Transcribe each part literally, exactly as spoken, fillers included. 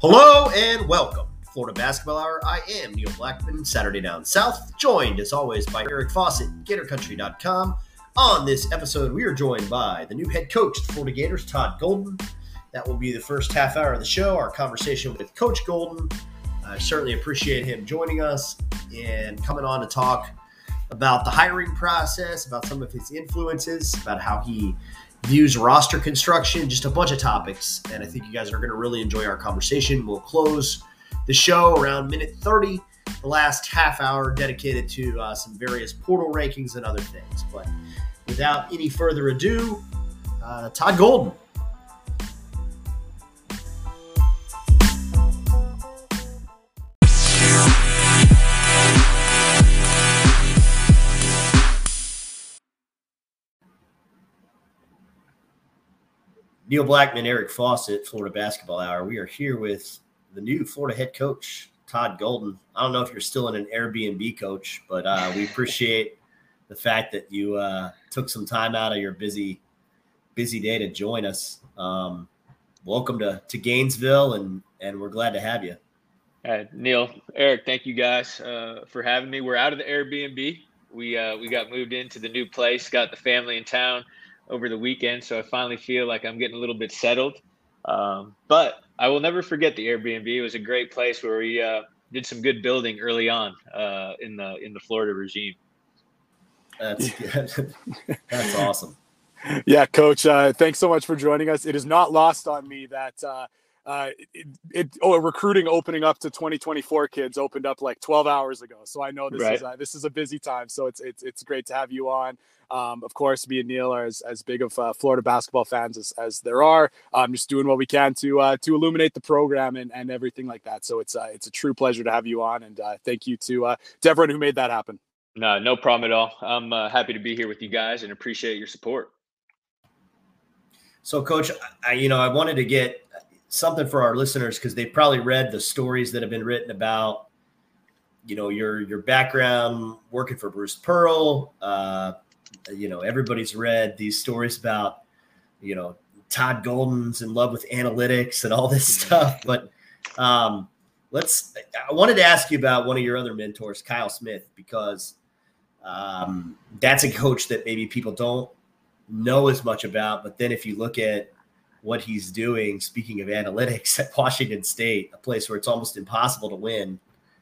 Hello and welcome to Florida Basketball Hour. I am Neil Blackman, Saturday Down South, joined as always by Eric Fawcett, Gator Country dot com. On this episode, we are joined by the new head coach of the Florida Gators, Todd Golden. That will be the first half hour of the show, our conversation with Coach Golden. I certainly appreciate him joining us and coming on to talk about the hiring process, about some of his influences, about how he views roster construction, just a bunch of topics. And I think you guys are going to really enjoy our conversation. We'll close the show around minute thirty, the last half hour dedicated to uh, some various portal rankings and other things. But without any further ado, uh, Todd Golden. Neil Blackman, Eric Fawcett, Florida Basketball Hour. We are here with the new Florida head coach, Todd Golden. I don't know if you're still in an Airbnb, coach, but uh, we appreciate the fact that you uh, took some time out of your busy, busy day to join us. Um, welcome to, to Gainesville, and and we're glad to have you. Uh, Neil, Eric, thank you guys uh, for having me. We're out of the Airbnb. We uh, we got moved into the new place, got the family in town over the weekend, so I finally feel like I'm getting a little bit settled. Um, but I will never forget the Airbnb. It was a great place where we uh, did some good building early on uh, in the in the Florida regime. That's good. That's awesome. Yeah, Coach, uh, thanks so much for joining us. It is not lost on me that uh, uh, it, it oh, recruiting opening up to twenty twenty-four kids opened up like twelve hours ago. So I know this right. is uh, this is a busy time. So it's it's it's great to have you on. Um, of course, me and Neil are as, as big of uh, Florida basketball fans as, as there are. Um, just doing what we can to uh, to illuminate the program and, and everything like that. So it's uh, it's a true pleasure to have you on, and uh, thank you to uh, to everyone who made that happen. No, no problem at all. I'm uh, happy to be here with you guys and appreciate your support. So, Coach, I, you know, I wanted to get something for our listeners because they've probably read the stories that have been written about, you know, your your background working for Bruce Pearl. Uh, you know, everybody's read these stories about, you know, Todd Golden's in love with analytics and all this stuff. But um, let's – I wanted to ask you about one of your other mentors, Kyle Smith, because um, that's a coach that maybe people don't know as much about. But then if you look at what he's doing, speaking of analytics, at Washington State, a place where it's almost impossible to win,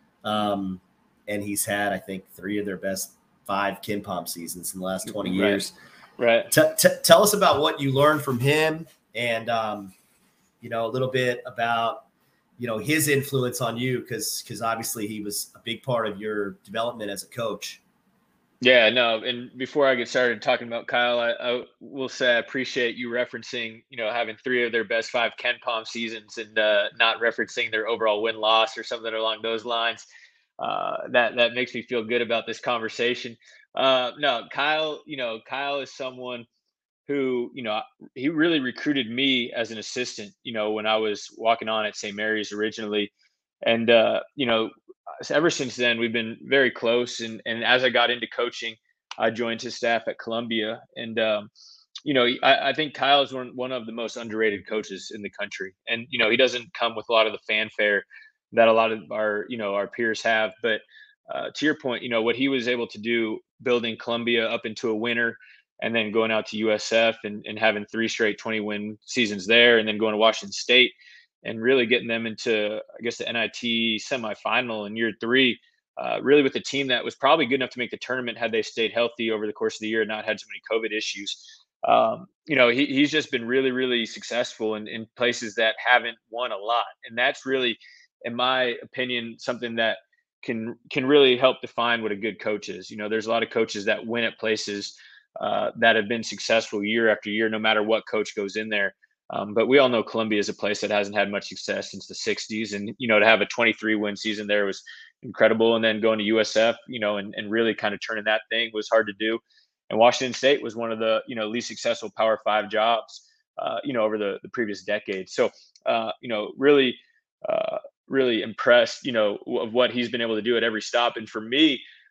um, and he's had, I think, three of their best five KenPom seasons in the last twenty years. Right. right. T- t- tell us about what you learned from him and, um, you know, a little bit about, you know, his influence on you because because obviously he was a big part of your development as a coach. Yeah, no. And before I get started talking about Kyle, I, I will say I appreciate you referencing, you know, having three of their best five KenPom seasons and uh, not referencing their overall win-loss or something along those lines. Uh, that that makes me feel good about this conversation. Uh, no, Kyle, you know, Kyle is someone who, you know, he really recruited me as an assistant, you know, when I was walking on at Saint Mary's originally. And, uh, you know, ever since then, we've been very close. And, and as I got into coaching, I joined his staff at Columbia. And, um, you know, I, I think Kyle is one, one of the most underrated coaches in the country. And, you know, he doesn't come with a lot of the fanfare that a lot of our, you know, our peers have. But uh, to your point, you know, what he was able to do building Columbia up into a winner and then going out to U S F and, and having three straight twenty win seasons there and then going to Washington State and really getting them into, I guess, the N I T semifinal in year three, uh, really with a team that was probably good enough to make the tournament had they stayed healthy over the course of the year and not had so many COVID issues. Um, you know, he, he's just been really, really successful in, in places that haven't won a lot. And that's really, in my opinion, something that can can really help define what a good coach is. You know, there's a lot of coaches that win at places uh, that have been successful year after year, no matter what coach goes in there. Um, but we all know Columbia is a place that hasn't had much success since the sixties. And, you know, to have a twenty-three win season there was incredible. And then going to U S F, you know, and, and really kind of turning that thing was hard to do. And Washington State was one of the, you know, least successful Power Five jobs, uh, you know, over the, the previous decade. So, uh, you know, really, uh, really impressed, you know, of what he's been able to do at every stop. And for me,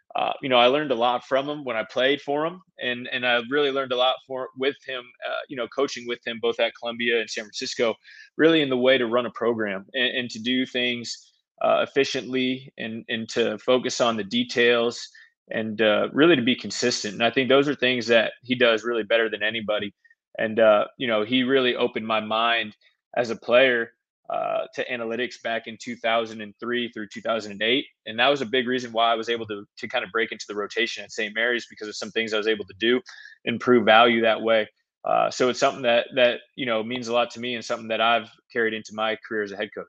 uh, you know, I learned a lot from him when I played for him, and and I really learned a lot for with him, uh, you know, coaching with him both at Columbia and San Francisco, really in the way to run a program and, and to do things uh, efficiently and and to focus on the details and uh, really to be consistent. And I think those are things that he does really better than anybody. And uh, you know, he really opened my mind as a player uh, to analytics back in two thousand three through two thousand eight. And that was a big reason why I was able to, to kind of break into the rotation at Saint Mary's, because of some things I was able to do and prove value that way. Uh, so it's something that, that, you know, means a lot to me and something that I've carried into my career as a head coach.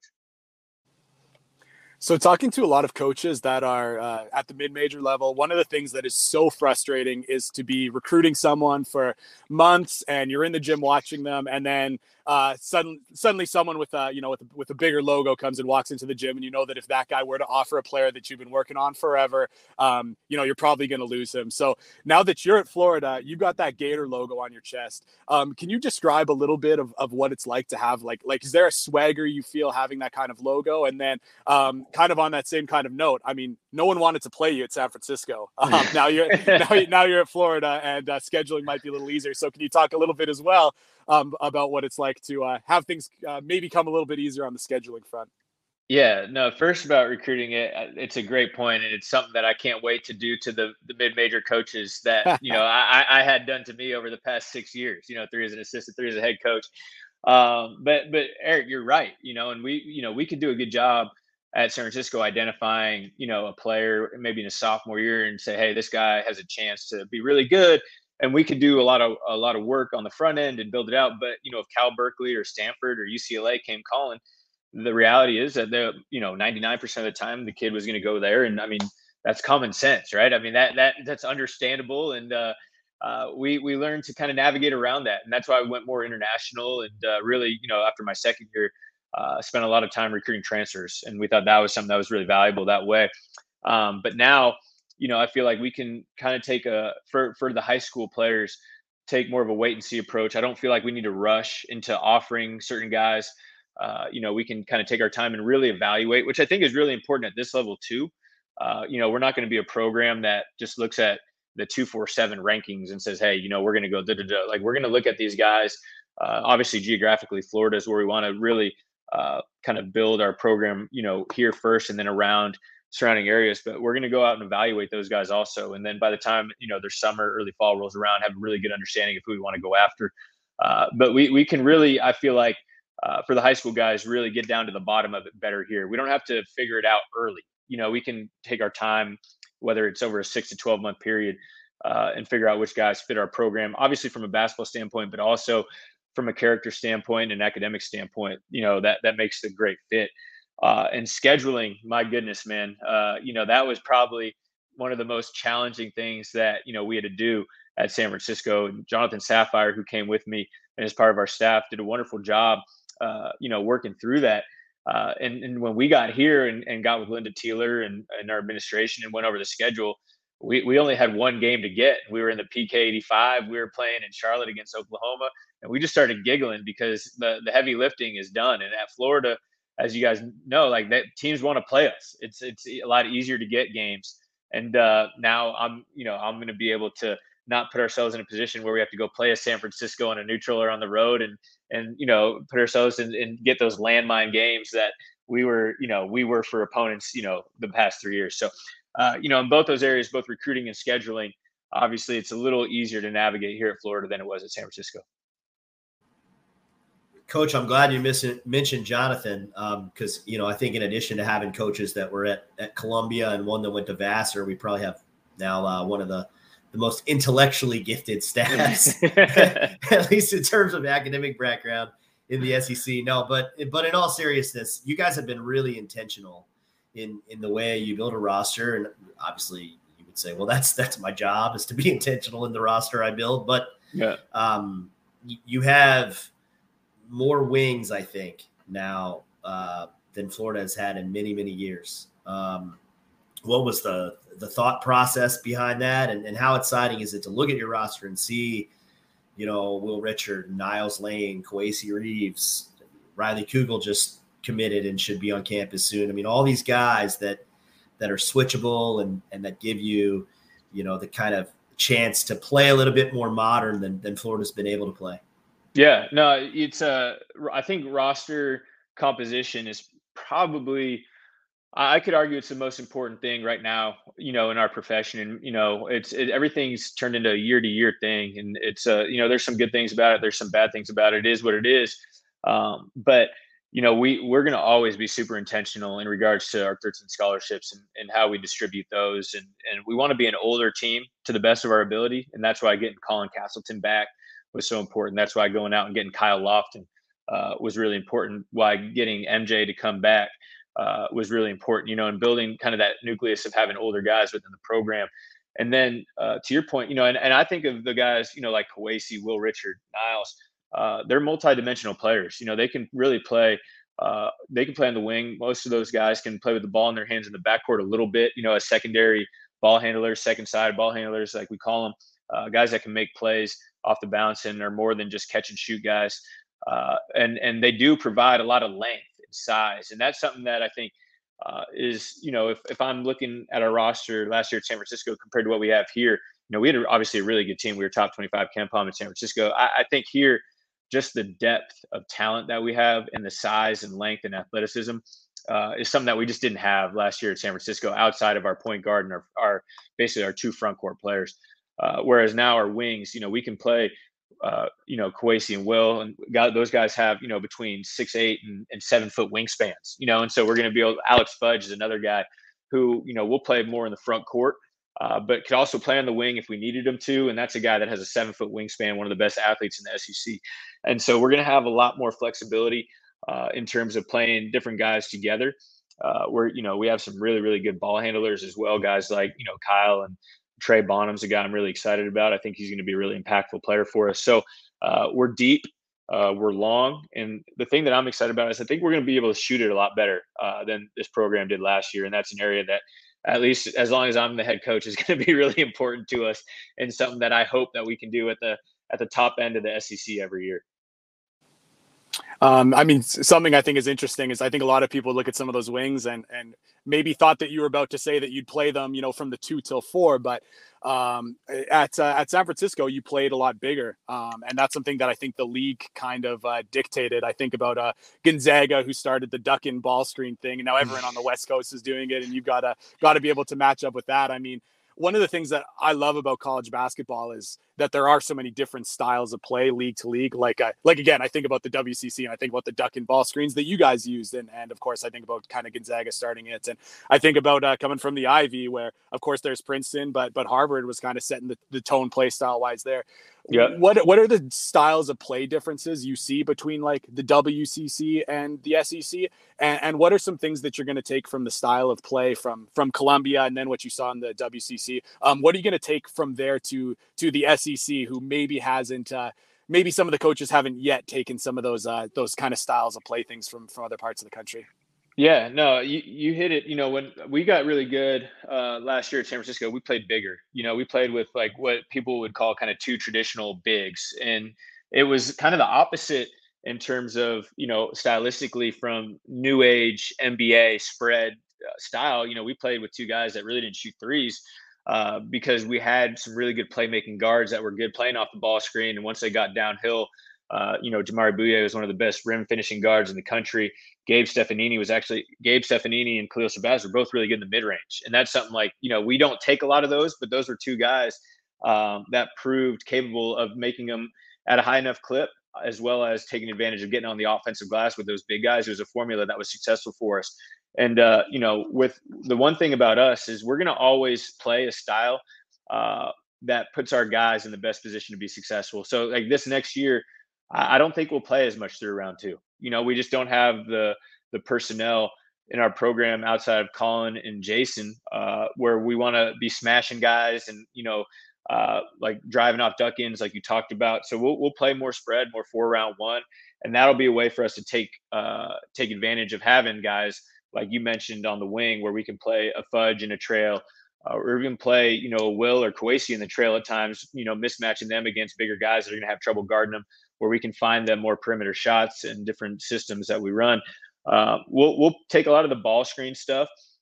So talking to a lot of coaches that are uh, at the mid-major level, one of the things that is so frustrating is to be recruiting someone for months and you're in the gym watching them, and then uh, suddenly, suddenly someone with a, you know, with a, with a bigger logo comes and walks into the gym, and you know that if that guy were to offer a player that you've been working on forever, um, you know, you're probably going to lose him. So now that you're at Florida, you've got that Gator logo on your chest. Um, can you describe a little bit of, of what it's like to have, like, like, is there a swagger you feel having that kind of logo? And then um, kind of on that same kind of note, I mean, no one wanted to play you at San Francisco. Um, now you're now, now you're at Florida, and uh, scheduling might be a little easier. So can you talk a little bit as well um, about what it's like to uh, have things uh, maybe come a little bit easier on the scheduling front? Yeah, no, first about recruiting, it, it's a great point, and it's something that I can't wait to do to the, the mid-major coaches that, you know, I, I had done to me over the past six years, you know, three as an assistant, three as a head coach. Um, but, but Eric, you're right, you know, and we, you know, we could do a good job at San Francisco identifying, you know, a player maybe in a sophomore year and say, hey, this guy has a chance to be really good. And we could do a lot of a lot of work on the front end and build it out. But, you know, if Cal Berkeley or Stanford or U C L A came calling, the reality is that the, you know, ninety-nine percent of the time the kid was going to go there. And I mean, that's common sense, right? I mean, that that that's understandable. And uh, uh, we we learned to kind of navigate around that. And that's why I went more international. And uh, really, you know, after my second year, uh, spent a lot of time recruiting transfers. And we thought that was something that was really valuable that way. Um, but now, you know, I feel like we can kind of take a, for, for the high school players, take more of a wait and see approach. I don't feel like we need to rush into offering certain guys. Uh, you know, we can kind of take our time and really evaluate, which I think is really important at this level too. Uh, you know, we're not going to be a program that just looks at the two forty-seven rankings and says, hey, you know, we're going to go da, da, da. Like, we're going to look at these guys. Uh, obviously, geographically, Florida is where we want to really uh, kind of build our program, you know, here first and then around surrounding areas. But we're going to go out and evaluate those guys also. And then by the time, you know, their summer, early fall rolls around, have a really good understanding of who we want to go after. Uh, but we we can really, I feel like, uh, for the high school guys, really get down to the bottom of it better here. We don't have to figure it out early. You know, we can take our time, whether it's over a six to twelve month period, uh, and figure out which guys fit our program, obviously from a basketball standpoint, but also from a character standpoint and academic standpoint. You know, that, that makes a great fit. Uh, and scheduling, my goodness, man, uh, you know, that was probably one of the most challenging things that, you know, we had to do at San Francisco. Jonathan Sapphire, who came with me and is part of our staff, did a wonderful job, uh, you know, working through that. Uh, and, and when we got here and, and got with Linda Teeler and, and our administration and went over the schedule, we, we only had one game to get. We were in the P K eighty-five. We were playing in Charlotte against Oklahoma. And we just started giggling because the, the heavy lifting is done. And at Florida, as you guys know, like, that teams want to play us. It's it's a lot easier to get games. And uh, now I'm, you know, I'm going to be able to not put ourselves in a position where we have to go play a San Francisco on a neutral or on the road and, and, you know, put ourselves in and get those landmine games that we were, you know, we were for opponents, you know, the past three years. So, uh, you know, in both those areas, both recruiting and scheduling, obviously it's a little easier to navigate here at Florida than it was at San Francisco. Coach, I'm glad you miss it, mentioned Jonathan, because, um, you know, I think in addition to having coaches that were at, at Columbia and one that went to Vassar, we probably have now uh, one of the, the most intellectually gifted staffs, at least in terms of academic background in the S E C. No, but but in all seriousness, you guys have been really intentional in in the way you build a roster. And obviously you would say, well, that's that's my job, is to be intentional in the roster I build. But yeah, um, you have more wings, I think, now uh, than Florida has had in many, many years. Um, what was the the thought process behind that, and, and how exciting is it to look at your roster and see, you know, Will Richard, Niles Lane, Kwesi Reeves, Riley Kugel just committed and should be on campus soon. I mean, all these guys that that are switchable and and that give you, you know, the kind of chance to play a little bit more modern than than Florida's been able to play. Yeah, no, it's uh, I think roster composition is probably, I could argue it's the most important thing right now, you know, in our profession. And, you know, it's it, everything's turned into a year to year thing. And it's, uh, you know, there's some good things about it. There's some bad things about it. It is what it is. Um, but, you know, we, we're going to always be super intentional in regards to our thirteen scholarships and, and how we distribute those. And, and we want to be an older team to the best of our ability. And that's why getting Colin Castleton back was so important. That's why going out and getting Kyle Lofton uh, was really important. Why getting M J to come back uh, was really important, you know, and building kind of that nucleus of having older guys within the program. And then uh, to your point, you know, and, and I think of the guys, you know, like Kawasi, Will Richard, Niles, uh, they're multidimensional players. You know, they can really play. Uh, they can play on the wing. Most of those guys can play with the ball in their hands in the backcourt a little bit, you know, as secondary ball handlers, second side ball handlers, like we call them, uh, guys that can make plays off the bounce and are more than just catch and shoot guys. Uh, and, and they do provide a lot of length and size. And that's something that I think uh, is, you know, if, if I'm looking at our roster last year at San Francisco compared to what we have here, you know, we had obviously a really good team. We were top twenty-five KenPom in San Francisco. I, I think here, just the depth of talent that we have and the size and length and athleticism uh, is something that we just didn't have last year at San Francisco outside of our point guard and our, our basically our two front court players. Uh, whereas now our wings, you know, we can play, uh, you know, Kawasi and Will, and got, those guys have, you know, between six, eight and, and seven foot wingspans, you know, and so we're going to be able, Alex Fudge is another guy who, you know, will play more in the front court, uh, but could also play on the wing if we needed him to. And that's a guy that has a seven foot wingspan, one of the best athletes in the S E C. And so we're going to have a lot more flexibility uh, in terms of playing different guys together. Uh, where, you know, we have some really, really good ball handlers as well. Guys like, you know, Kyle and Trey Bonham's a guy I'm really excited about. I think he's going to be a really impactful player for us. So uh, we're deep, uh, we're long. And the thing that I'm excited about is I think we're going to be able to shoot it a lot better uh, than this program did last year. And that's an area that, at least as long as I'm the head coach, is going to be really important to us and something that I hope that we can do at the at the top end of the S E C every year. Um, I mean, something I think is interesting is I think a lot of people look at some of those wings and and maybe thought that you were about to say that you'd play them, you know, from the two till four, but um, at uh, at San Francisco, you played a lot bigger, um, and that's something that I think the league kind of uh, dictated. I think about uh, Gonzaga, who started the duck in ball screen thing, and now everyone on the West Coast is doing it, and you've got to got to be able to match up with that. I mean, one of the things that I love about college basketball is that there are so many different styles of play league to league. Like, I, like again, I think about the W C C and I think about the duck and ball screens that you guys used. And, and of course, I think about kind of Gonzaga starting it. And I think about uh, coming from the Ivy where, of course, there's Princeton, but but Harvard was kind of setting the, the tone play style wise there. Yeah. What what are the styles of play differences you see between like the W C C and the S E C? And, and what are some things that you're going to take from the style of play from from Columbia and then what you saw in the W C C? Um, what are you going to take from there to to the S E C, who maybe hasn't, uh, maybe some of the coaches haven't yet taken some of those uh, those kind of styles of play things from from other parts of the country? Yeah, no, you, you hit it. You know, when we got really good uh, last year at San Francisco, we played bigger. You know, we played with like what people would call kind of two traditional bigs. And it was kind of the opposite in terms of, you know, stylistically from new age N B A spread uh, style. You know, we played with two guys that really didn't shoot threes uh, because we had some really good playmaking guards that were good playing off the ball screen. And once they got downhill, Uh, you know, Jamari Bouye was one of the best rim finishing guards in the country. Gabe Stefanini was actually Gabe Stefanini and Khalil Shabazz were both really good in the mid range. And that's something like, you know, we don't take a lot of those, but those were two guys um, that proved capable of making them at a high enough clip, as well as taking advantage of getting on the offensive glass with those big guys. It was a formula that was successful for us. And, uh, you know, with the one thing about us is we're going to always play a style uh, that puts our guys in the best position to be successful. So like this next year, I don't think we'll play as much through round two. You know, we just don't have the the personnel in our program outside of Colin and Jason, uh, where we want to be smashing guys and, you know, uh, like driving off duck-ins like you talked about. So we'll we'll play more spread, more four round one, and that'll be a way for us to take uh, take advantage of having guys like you mentioned on the wing, where we can play a Fudge and a Trail, uh, or even play, you know, Will or Kawasi in the Trail at times, you know, mismatching them against bigger guys that are going to have trouble guarding them, where we can find them more perimeter shots and different systems that we run. Uh, we'll we'll take a lot of the ball screen stuff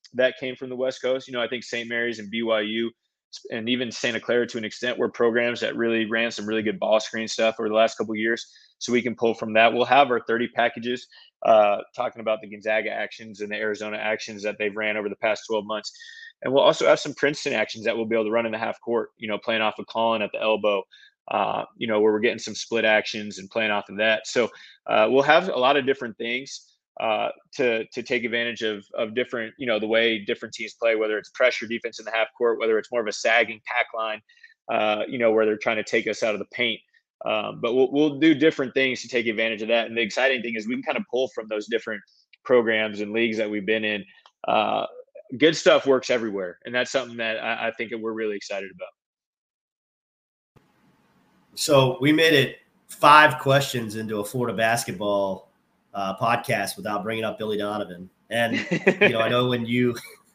that came from the West Coast. You know, I think Saint Mary's and B Y U and even Santa Clara to an extent were programs that really ran some really good ball screen stuff over the last couple of years. So we can pull from that. We'll have our thirty packages uh, talking about the Gonzaga actions and the Arizona actions that they've ran over the past twelve months. And we'll also have some Princeton actions that we'll be able to run in the half court, you know, playing off of Colin at the elbow, uh, you know, where we're getting some split actions and playing off of that. So uh, we'll have a lot of different things uh, to to take advantage of of different, you know, the way different teams play, whether it's pressure defense in the half court, whether it's more of a sagging pack line, uh, you know, where they're trying to take us out of the paint. Um, but we'll we'll do different things to take advantage of that. And the exciting thing is we can kind of pull from those different programs and leagues that we've been in. Uh, good stuff works everywhere. And that's something that I, I think that we're really excited about. So we made it five questions into a Florida basketball uh, podcast without bringing up Billy Donovan. And, you know, I know when you,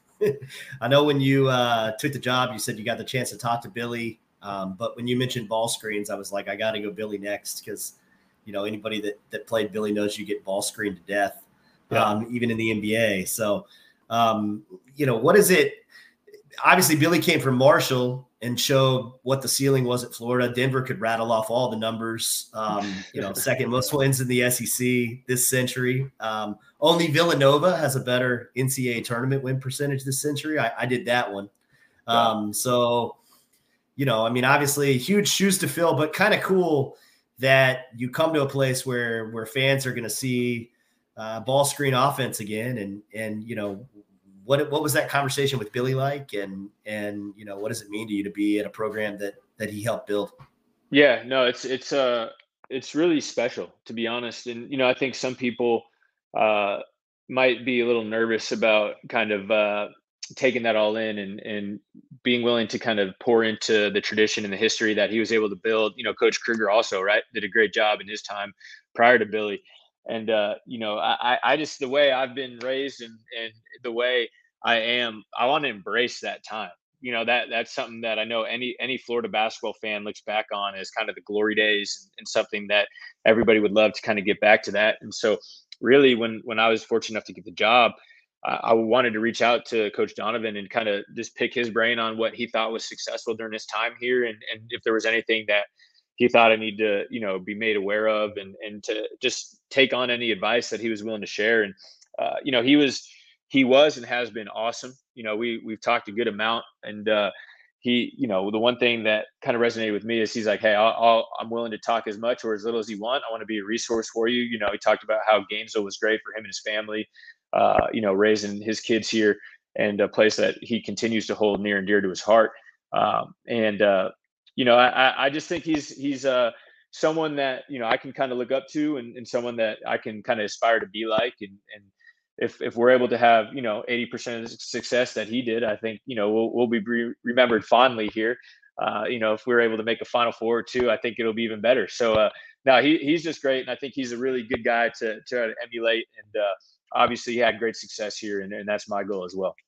I know when you uh, took the job, you said you got the chance to talk to Billy. Um, but when you mentioned ball screens, I was like, I got to go Billy next because, you know, anybody that, that played Billy knows you get ball screened to death, yeah. um, even in the N B A. So, um, you know, what is it? Obviously, Billy came from Marshall and showed what the ceiling was at Florida. Denver could rattle off all the numbers. Um, you know, second most wins in the S E C this century. Um, only Villanova has a better N C double A tournament win percentage this century. I, I did that one. Um, so, you know, I mean, obviously huge shoes to fill, but kind of cool that you come to a place where where fans are going to see uh, ball screen offense again. And, and you know, what what was that conversation with Billy like? And, and you know, what does it mean to you to be at a program that that he helped build? Yeah, no, it's it's uh it's really special, to be honest. And, you know, I think some people uh, might be a little nervous about kind of uh, taking that all in and, and being willing to kind of pour into the tradition and the history that he was able to build. You know, Coach Kruger also, right, did a great job in his time prior to Billy. And, uh, you know, I, I just, the way I've been raised and, and the way I am, I want to embrace that time. You know, that that's something that I know any any Florida basketball fan looks back on as kind of the glory days and, and something that everybody would love to kind of get back to that. And so really, when when I was fortunate enough to get the job, uh, I wanted to reach out to Coach Donovan and kind of just pick his brain on what he thought was successful during his time here, and and if there was anything that he thought I need to, you know, be made aware of, and and to just take on any advice that he was willing to share. And uh, you know, he was he was and has been awesome. You know, we we've talked a good amount, and uh, he, you know, the one thing that kind of resonated with me is he's like, hey, I'll, I'll, I'm willing to talk as much or as little as you want. I want to be a resource for you. You know, he talked about how Gainesville was great for him and his family. Uh, you know, raising his kids here, and a place that he continues to hold near and dear to his heart. Um, and uh, you know, I, I just think he's he's uh, someone that, you know, I can kind of look up to, and, and someone that I can kind of aspire to be like. And, and if if we're able to have, you know, eighty percent of the success that he did, I think, you know, we'll we'll be re- remembered fondly here. Uh, you know, if we're able to make a Final Four or two, I think it'll be even better. So uh, no, he he's just great, and I think he's a really good guy to to emulate. And uh, obviously, he had great success here, and, and that's my goal as well.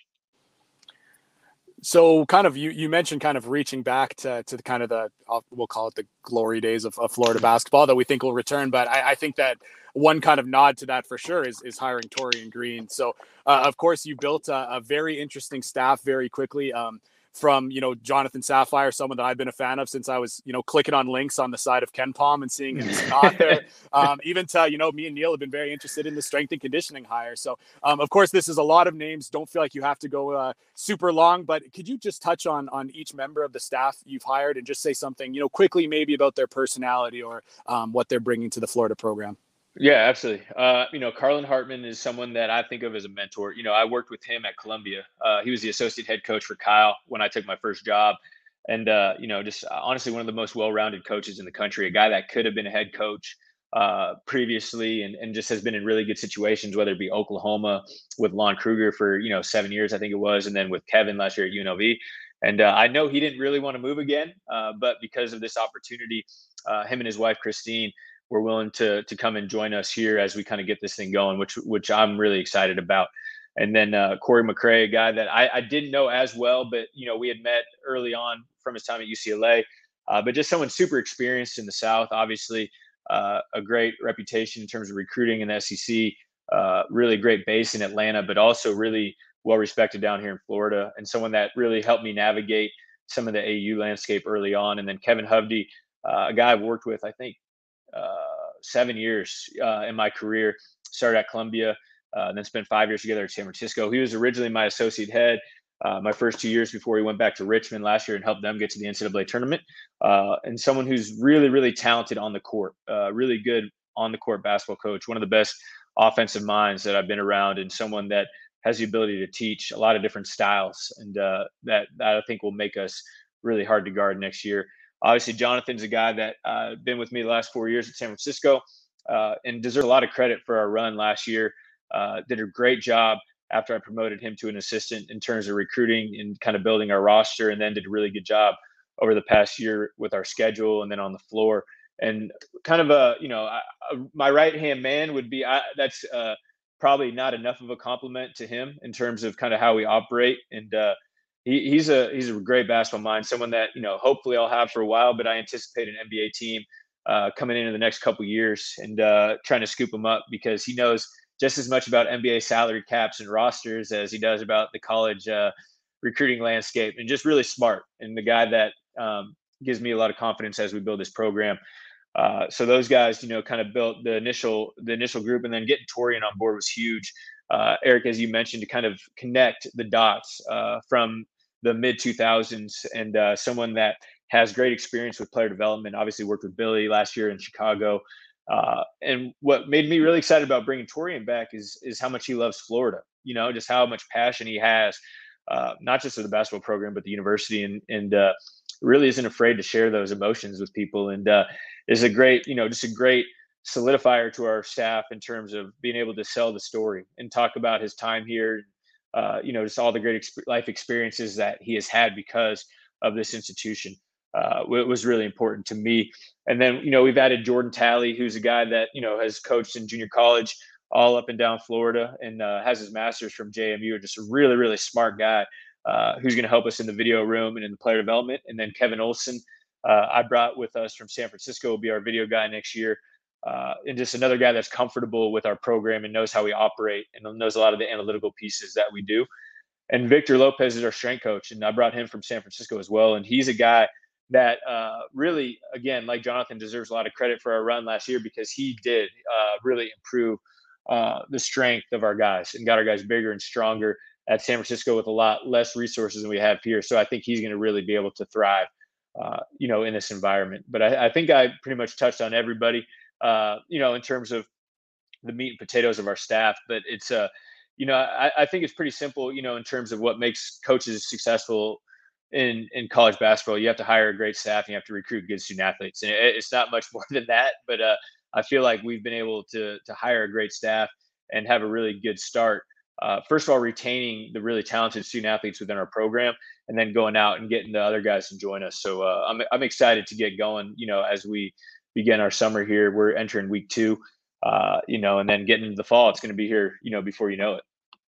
So kind of, you, you mentioned kind of reaching back to, to the kind of the, we'll call it the glory days of, of Florida basketball that we think will return. But I, I think that one kind of nod to that for sure is, is hiring Taurean Green. So uh, of course you built a, a very interesting staff very quickly. Um, from, you know, Jonathan Sapphire, someone that I've been a fan of since I was, you know, clicking on links on the side of KenPom and seeing him not there. Um, even to, you know, me and Neil have been very interested in the strength and conditioning hire. So, um, of course, this is a lot of names. Don't feel like you have to go uh, super long, but could you just touch on on each member of the staff you've hired and just say something, you know, quickly maybe about their personality or um, what they're bringing to the Florida program? Yeah, absolutely. Uh, you know, Carlin Hartman is someone that I think of as a mentor. You know, I worked with him at Columbia. Uh, he was the associate head coach for Kyle when I took my first job. And, uh, you know, just honestly, one of the most well-rounded coaches in the country, a guy that could have been a head coach uh, previously, and, and just has been in really good situations, whether it be Oklahoma with Lon Kruger for, you know, seven years, I think it was, and then with Kevin last year at U N L V. And uh, I know he didn't really want to move again, uh, but because of this opportunity, uh, him and his wife, Christine, were willing to to come and join us here as we kind of get this thing going, which which I'm really excited about. And then uh, Corey McRae, a guy that I, I didn't know as well, but, you know, we had met early on from his time at U C L A, uh, but just someone super experienced in the South, obviously uh, a great reputation in terms of recruiting in the S E C, uh, really great base in Atlanta, but also really well respected down here in Florida, and someone that really helped me navigate some of the A U landscape early on. And then Kevin Hovde, uh, a guy I've worked with, I think, uh, seven years uh, in my career. Started at Columbia, uh, and then spent five years together at San Francisco. He was originally my associate head uh, my first two years before he went back to Richmond last year and helped them get to the N C double A tournament. Uh, and someone who's really, really talented on the court, uh, really good on the court basketball coach, one of the best offensive minds that I've been around, and someone that has the ability to teach a lot of different styles, and uh, that that I think will make us really hard to guard next year. Obviously, Jonathan's a guy that uh, been with me the last four years at San Francisco, uh, and deserves a lot of credit for our run last year. Uh, did a great job after I promoted him to an assistant in terms of recruiting and kind of building our roster, and then did a really good job over the past year with our schedule and then on the floor. And kind of a, you know, I, my right hand man would be I, that's uh, probably not enough of a compliment to him in terms of kind of how we operate. And uh, he, he's a he's a great basketball mind, someone that, you know, hopefully I'll have for a while. But I anticipate an N B A team uh, coming in in the next couple of years and uh, trying to scoop him up, because he knows just as much about N B A salary caps and rosters as he does about the college uh, recruiting landscape, and just really smart, and the guy that um, gives me a lot of confidence as we build this program. Uh, so those guys, you know, kind of built the initial the initial group, and then getting Torian on board was huge. Uh, Eric, as you mentioned, to kind of connect the dots uh, from the mid two thousands, and uh, someone that has great experience with player development. Obviously, worked with Billy last year in Chicago. Uh, and what made me really excited about bringing Torian back is is how much he loves Florida. You know, just how much passion he has, uh, not just for the basketball program, but the university, and and uh, really isn't afraid to share those emotions with people, and uh, is a great, you know, just a great solidifier to our staff in terms of being able to sell the story and talk about his time here. Uh, you know, just all the great exp- life experiences that he has had because of this institution. Uh, it was really important to me. And then, you know, we've added Jordan Talley, who's a guy that, you know, has coached in junior college all up and down Florida, and uh, has his master's from J M U. Just a really, really smart guy uh, who's going to help us in the video room and in the player development. And then Kevin Olson, uh, I brought with us from San Francisco, will be our video guy next year. Uh, and just another guy that's comfortable with our program and knows how we operate and knows a lot of the analytical pieces that we do. And Victor Lopez is our strength coach, and I brought him from San Francisco as well. And he's a guy that uh, really, again, like Jonathan, deserves a lot of credit for our run last year, because he did uh, really improve uh, the strength of our guys and got our guys bigger and stronger at San Francisco with a lot less resources than we have here. So I think he's going to really be able to thrive, uh, you know, in this environment. But I, I think I pretty much touched on everybody, uh, you know, in terms of the meat and potatoes of our staff. But it's, uh, you know, I, I think it's pretty simple, you know, in terms of what makes coaches successful in, in college basketball. You have to hire a great staff, and you have to recruit good student athletes. And it, it's not much more than that, but uh, I feel like we've been able to, to hire a great staff and have a really good start. Uh, first of all, retaining the really talented student athletes within our program, and then going out and getting the other guys to join us. So uh, I'm, I'm excited to get going, you know, as we begin our summer here. We're entering week two, uh, you know, and then getting into the fall, it's going to be here, you know, before you know it.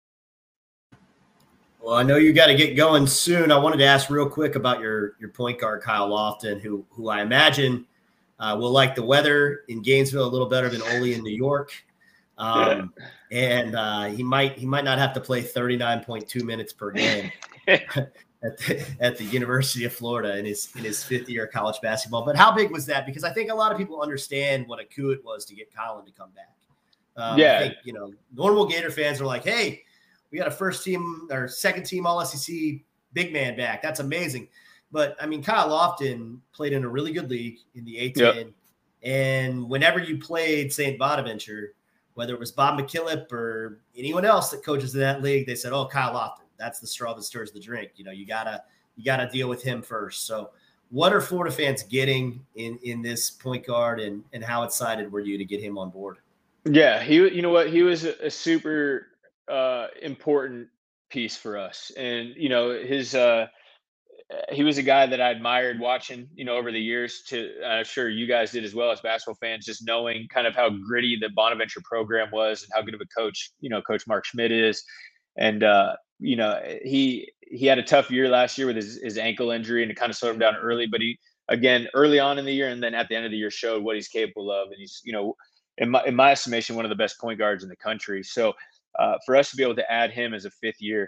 Well, I know you got to get going soon. I wanted to ask real quick about your your point guard, Kyle Lofton, who who I imagine uh, will like the weather in Gainesville a little better than Ole in New York. Um, yeah. And uh, he might he might not have to play thirty-nine point two minutes per game at, the, at the University of Florida in his in his fifth year of college basketball. But how big was that? Because I think a lot of people understand what a coup it was to get Colin to come back. Um, yeah, I think, you know, normal Gator fans are like, hey, we got a first team or second team All S E C big man back. That's amazing. But I mean, Kyle Lofton played in a really good league in the A ten. Yep. And whenever you played Saint Bonaventure, whether it was Bob McKillop or anyone else that coaches in that league, they said, oh, Kyle Lofton, that's the straw that stirs the drink. You know, you gotta, you gotta deal with him first. So what are Florida fans getting in, in this point guard, and, and how excited were you to get him on board? Yeah. He, you know what, he was a, a super, uh important piece for us. And you know, his uh he was a guy that I admired watching, you know, over the years. To I'm sure you guys did as well as basketball fans, just knowing kind of how gritty the Bonaventure program was and how good of a coach, you know, Coach Mark Schmidt is. And uh you know, he he had a tough year last year with his, his ankle injury, and it kind of slowed him down early, but he again early on in the year and then at the end of the year showed what he's capable of. And he's, you know, in my in my estimation, one of the best point guards in the country. So Uh, for us to be able to add him as a fifth year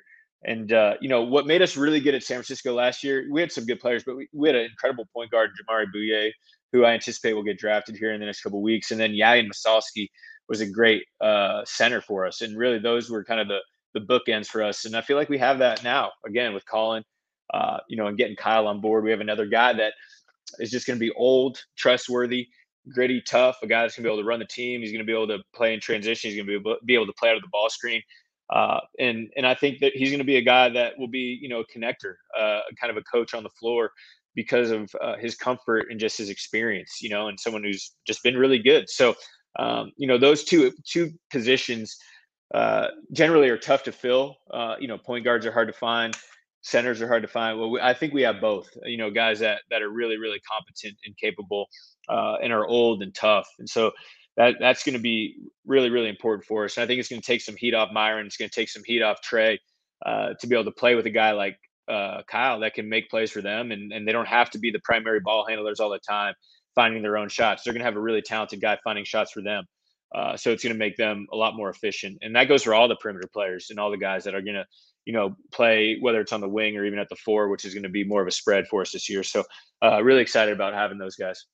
And, uh, you know, what made us really good at San Francisco last year, we had some good players, but we, we had an incredible point guard, Jamari Bouye, who I anticipate will get drafted here in the next couple of weeks. And then Yayan Masalski was a great uh, center for us. And really, those were kind of the, the bookends for us. And I feel like we have that now, again, with Colin, uh, you know, and getting Kyle on board. We have another guy that is just going to be old, trustworthy, gritty, tough, a guy that's going to be able to run the team. He's going to be able to play in transition. He's going to be able, be able to play out of the ball screen. Uh, and and I think that he's going to be a guy that will be, you know, a connector, uh, kind of a coach on the floor because of uh, his comfort and just his experience, you know, and someone who's just been really good. So, um, you know, those two two positions uh, generally are tough to fill. Uh, you know, point guards are hard to find. Centers are hard to find. Well, we, I think we have both, you know, guys that that are really, really competent and capable uh, and are old and tough. And so that that's going to be really, really important for us. And I think it's going to take some heat off Myron. It's going to take some heat off Trey uh, to be able to play with a guy like uh, Kyle that can make plays for them. And, and they don't have to be the primary ball handlers all the time, finding their own shots. They're going to have a really talented guy finding shots for them. Uh, so it's going to make them a lot more efficient. And that goes for all the perimeter players and all the guys that are going to, you know, play, whether it's on the wing or even at the four, which is going to be more of a spread for us this year. So uh, really excited about having those guys.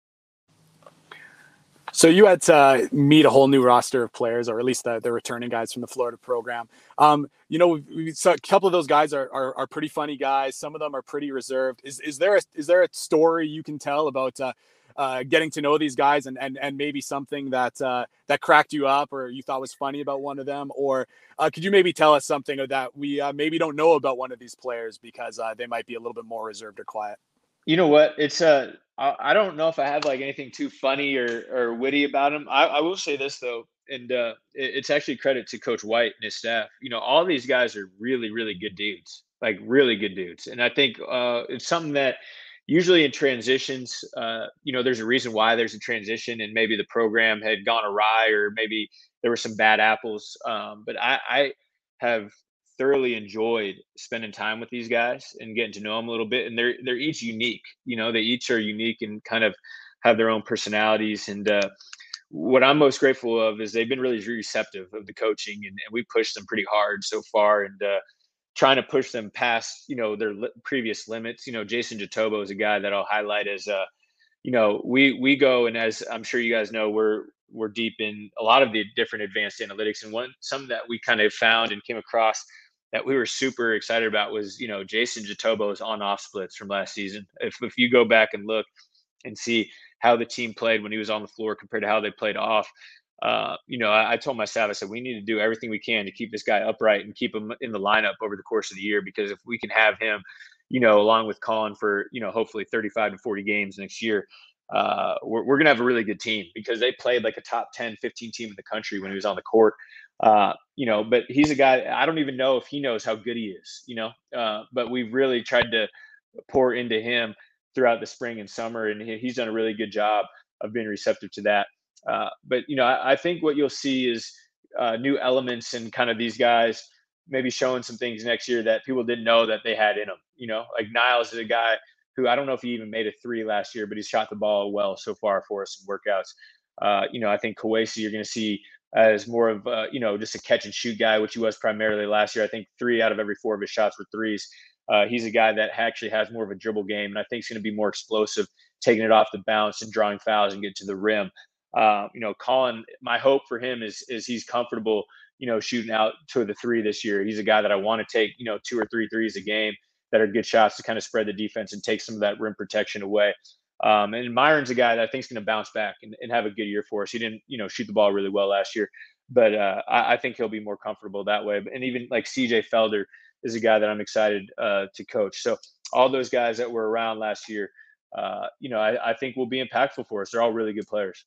So you had to meet a whole new roster of players, or at least the, the returning guys from the Florida program. Um, you know, we, we saw a couple of those guys are, are are pretty funny guys. Some of them are pretty reserved. Is is there a, is there a story you can tell about uh, uh, getting to know these guys, and and and maybe something that uh, that cracked you up or you thought was funny about one of them? Or uh, could you maybe tell us something that we uh, maybe don't know about one of these players because uh, they might be a little bit more reserved or quiet? You know what? It's uh, I don't know if I have like anything too funny or, or witty about him. I, I will say this though, and uh, it, it's actually credit to Coach White and his staff. You know, all these guys are really, really good dudes, like really good dudes. And I think uh, it's something that usually in transitions, uh, you know, there's a reason why there's a transition, and maybe the program had gone awry, or maybe there were some bad apples. Um, but I, I have thoroughly enjoyed spending time with these guys and getting to know them a little bit. And they're they're each unique. You know, they each are unique and kind of have their own personalities. And uh, what I'm most grateful of is they've been really receptive of the coaching, and, and we pushed them pretty hard so far, and uh, trying to push them past, you know, their li- previous limits. You know, Jason Jatobo is a guy that I'll highlight as, uh, you know, we we go, and as I'm sure you guys know, we're we're deep in a lot of the different advanced analytics. And one some that we kind of found and came across that we were super excited about was, you know, Jason Jatobo's on-off splits from last season. If if you go back and look and see how the team played when he was on the floor compared to how they played off, uh, you know, I, I told my staff, I said, we need to do everything we can to keep this guy upright and keep him in the lineup over the course of the year. Because if we can have him, you know, along with Colin for, you know, hopefully thirty-five to forty games next year, uh, we're, we're going to have a really good team, because they played like a top ten, fifteen team in the country when he was on the court. Uh, you know, but he's a guy, I don't even know if he knows how good he is, you know, uh, but we've really tried to pour into him throughout the spring and summer, and he, he's done a really good job of being receptive to that. Uh, but, you know, I, I think what you'll see is uh, new elements and kind of these guys maybe showing some things next year that people didn't know that they had in them. You know, like Niles is a guy who, I don't know if he even made a three last year, but he's shot the ball well so far for us in workouts. Uh, you know, I think Kawasi, you're going to see as more of, uh, you know, just a catch and shoot guy, which he was primarily last year. I think three out of every four of his shots were threes. Uh, he's a guy that actually has more of a dribble game, and I think he's going to be more explosive, taking it off the bounce and drawing fouls and get to the rim. Uh, you know, Colin, my hope for him is is he's comfortable, you know, shooting out to the three this year. He's a guy that I want to take, you know, two or three threes a game that are good shots to kind of spread the defense and take some of that rim protection away. Um, and Myron's a guy that I think is going to bounce back and, and have a good year for us. He didn't, you know, shoot the ball really well last year, but uh, I, I think he'll be more comfortable that way. And even like C J Felder is a guy that I'm excited uh, to coach. So all those guys that were around last year, uh, you know, I, I think will be impactful for us. They're all really good players.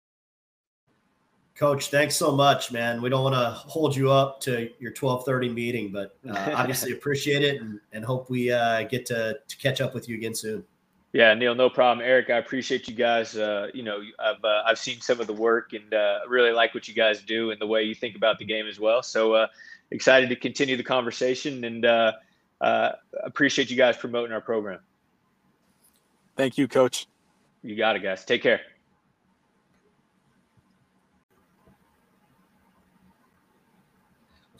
Coach, thanks so much, man. We don't want to hold you up to your twelve thirty meeting, but uh, obviously appreciate it, and, and hope we uh, get to, to catch up with you again soon. Yeah, Neil, no problem. Eric, I appreciate you guys. Uh, you know, I've uh, I've seen some of the work, and uh, really like what you guys do and the way you think about the game as well. So uh, excited to continue the conversation, and uh, uh, appreciate you guys promoting our program. Thank you, Coach. You got it, guys. Take care.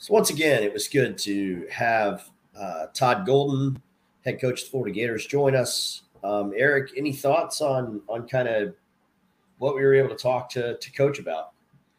So once again, it was good to have uh, Todd Golden, head coach of the Florida Gators, join us. Um, Eric, any thoughts on on kind of what we were able to talk to to Coach about?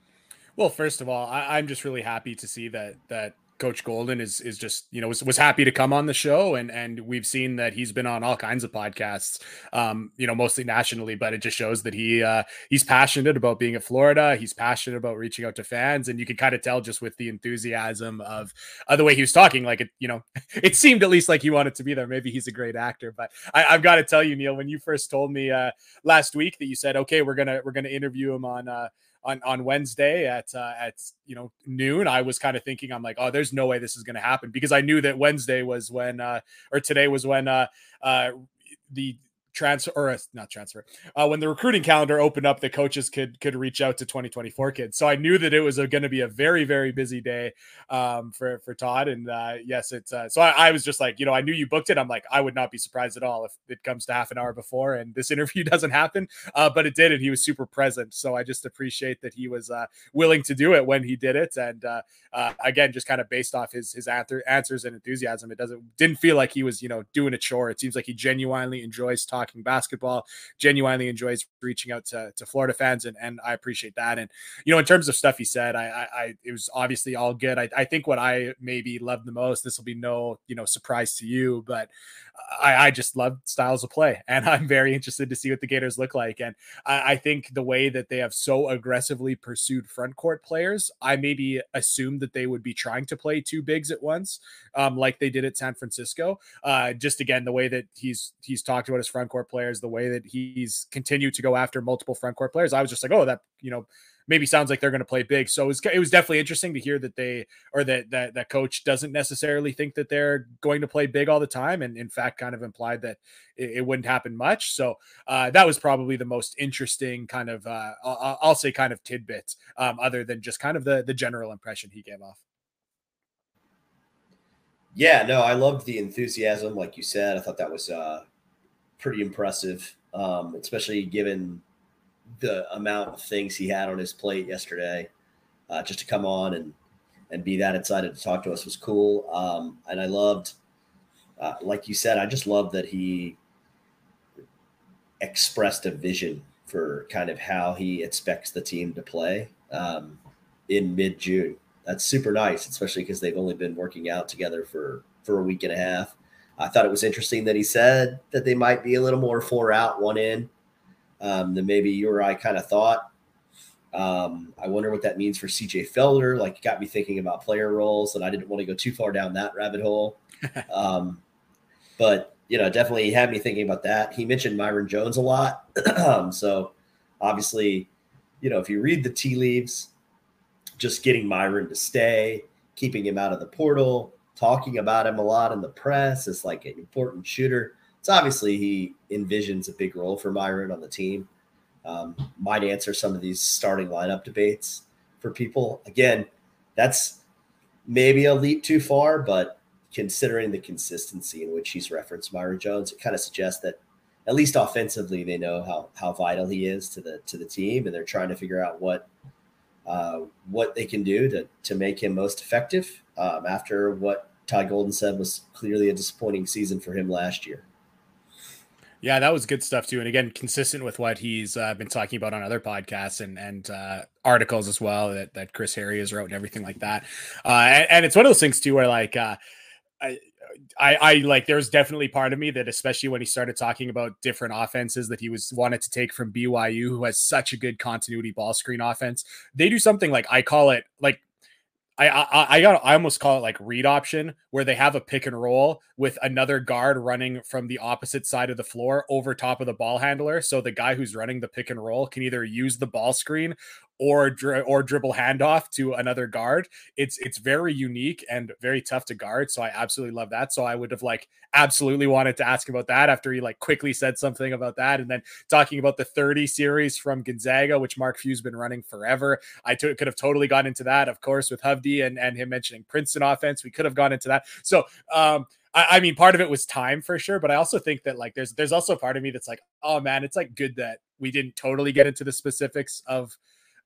Well, first of all, I, I'm just really happy to see that that Coach Golden is is just, you know, was, was happy to come on the show, and and we've seen that he's been on all kinds of podcasts, um, you know, mostly nationally, but it just shows that he uh, he's passionate about being at Florida. He's passionate about reaching out to fans, and you can kind of tell just with the enthusiasm of uh, the way he was talking, like it, you know, it seemed at least like he wanted to be there. Maybe he's a great actor, but I, I've got to tell you, Neil, when you first told me uh, last week that you said, okay, we're gonna we're gonna interview him on. Uh, On, on Wednesday at uh, at you know noon, I was kind of thinking, I'm like, oh, there's no way this is going to happen, because I knew that Wednesday was when uh, or today was when uh, uh, the transfer or uh, not transfer uh, when the recruiting calendar opened up, the coaches could could reach out to twenty twenty-four kids. So I knew that it was going to be a very very busy day um, for for Todd. And uh, yes, it's uh, so I, I was just like, you know, I knew you booked it. I'm like, I would not be surprised at all if it comes to half an hour before and this interview doesn't happen. Uh, but it did, and he was super present. So I just appreciate that he was uh, willing to do it when he did it. And uh, uh, again, just kind of based off his his answer, answers and enthusiasm, it doesn't didn't feel like he was, you know, doing a chore. It seems like he genuinely enjoys talking basketball, genuinely enjoys reaching out to, to Florida fans, and, and I appreciate that. And, you know, in terms of stuff he said, I, I, I it was obviously all good. I, I think what I maybe loved the most, this will be no, you know, surprise to you, but I, I just love styles of play, and I'm very interested to see what the Gators look like. And I, I think the way that they have so aggressively pursued front court players, I maybe assumed that they would be trying to play two bigs at once, um, like they did at San Francisco. Uh, just again, the way that he's he's talked about his front court players, the way that he's continued to go after multiple front court players, I was just like, oh, that, you know, maybe sounds like they're going to play big. So it was, it was definitely interesting to hear that they, or that, that, that coach doesn't necessarily think that they're going to play big all the time. And in fact, kind of implied that it, it wouldn't happen much. So uh, that was probably the most interesting kind of, uh, I'll, I'll say kind of tidbit, um, other than just kind of the, the general impression he gave off. Yeah, no, I loved the enthusiasm. Like you said, I thought that was uh, pretty impressive, um, especially given the amount of things he had on his plate yesterday. Uh, just to come on and and be that excited to talk to us was cool. Um, and I loved, uh, like you said, I just loved that he expressed a vision for kind of how he expects the team to play um, in mid-June. That's super nice, especially because they've only been working out together for, for a week and a half. I thought it was interesting that he said that they might be a little more four out, one in um, than maybe you or I kind of thought. Um, I wonder what that means for C J Felder. Like, it got me thinking about player roles, and I didn't want to go too far down that rabbit hole. um, but, you know, definitely had me thinking about that. He mentioned Myron Jones a lot. So obviously, you know, if you read the tea leaves, just getting Myron to stay, keeping him out of the portal, talking about him a lot in the press as like an important shooter. It's obviously he envisions a big role for Myron on the team. Um, might answer some of these starting lineup debates for people. Again, that's maybe a leap too far, but considering the consistency in which he's referenced Myron Jones, it kind of suggests that at least offensively they know how how vital he is to the to the team, and they're trying to figure out what uh, what they can do to to make him most effective um, after what Todd Golden said was clearly a disappointing season for him last year. Yeah, that was good stuff too. And again, consistent with what he's uh, been talking about on other podcasts and and uh, articles as well that, that Chris Harry has wrote and everything like that. Uh, and, and it's one of those things too, where like, uh, I, I, I like, there's definitely part of me that, especially when he started talking about different offenses that he was wanted to take from B Y U, who has such a good continuity ball screen offense. They do something like, I call it like, I I I, got, I almost call it like read option, where they have a pick and roll with another guard running from the opposite side of the floor over top of the ball handler. So the guy who's running the pick and roll can either use the ball screen or dri- or dribble handoff to another guard. It's it's very unique and very tough to guard. So I absolutely love that. So I would have like absolutely wanted to ask about that after he like quickly said something about that. And then talking about the thirty series from Gonzaga, which Mark Few's been running forever. I t- could have totally gone into that, of course, with Hovde and, and him mentioning Princeton offense. We could have gone into that. So um, I, I mean, part of it was time for sure, but I also think that like there's there's also part of me that's like, oh man, it's like good that we didn't totally get into the specifics of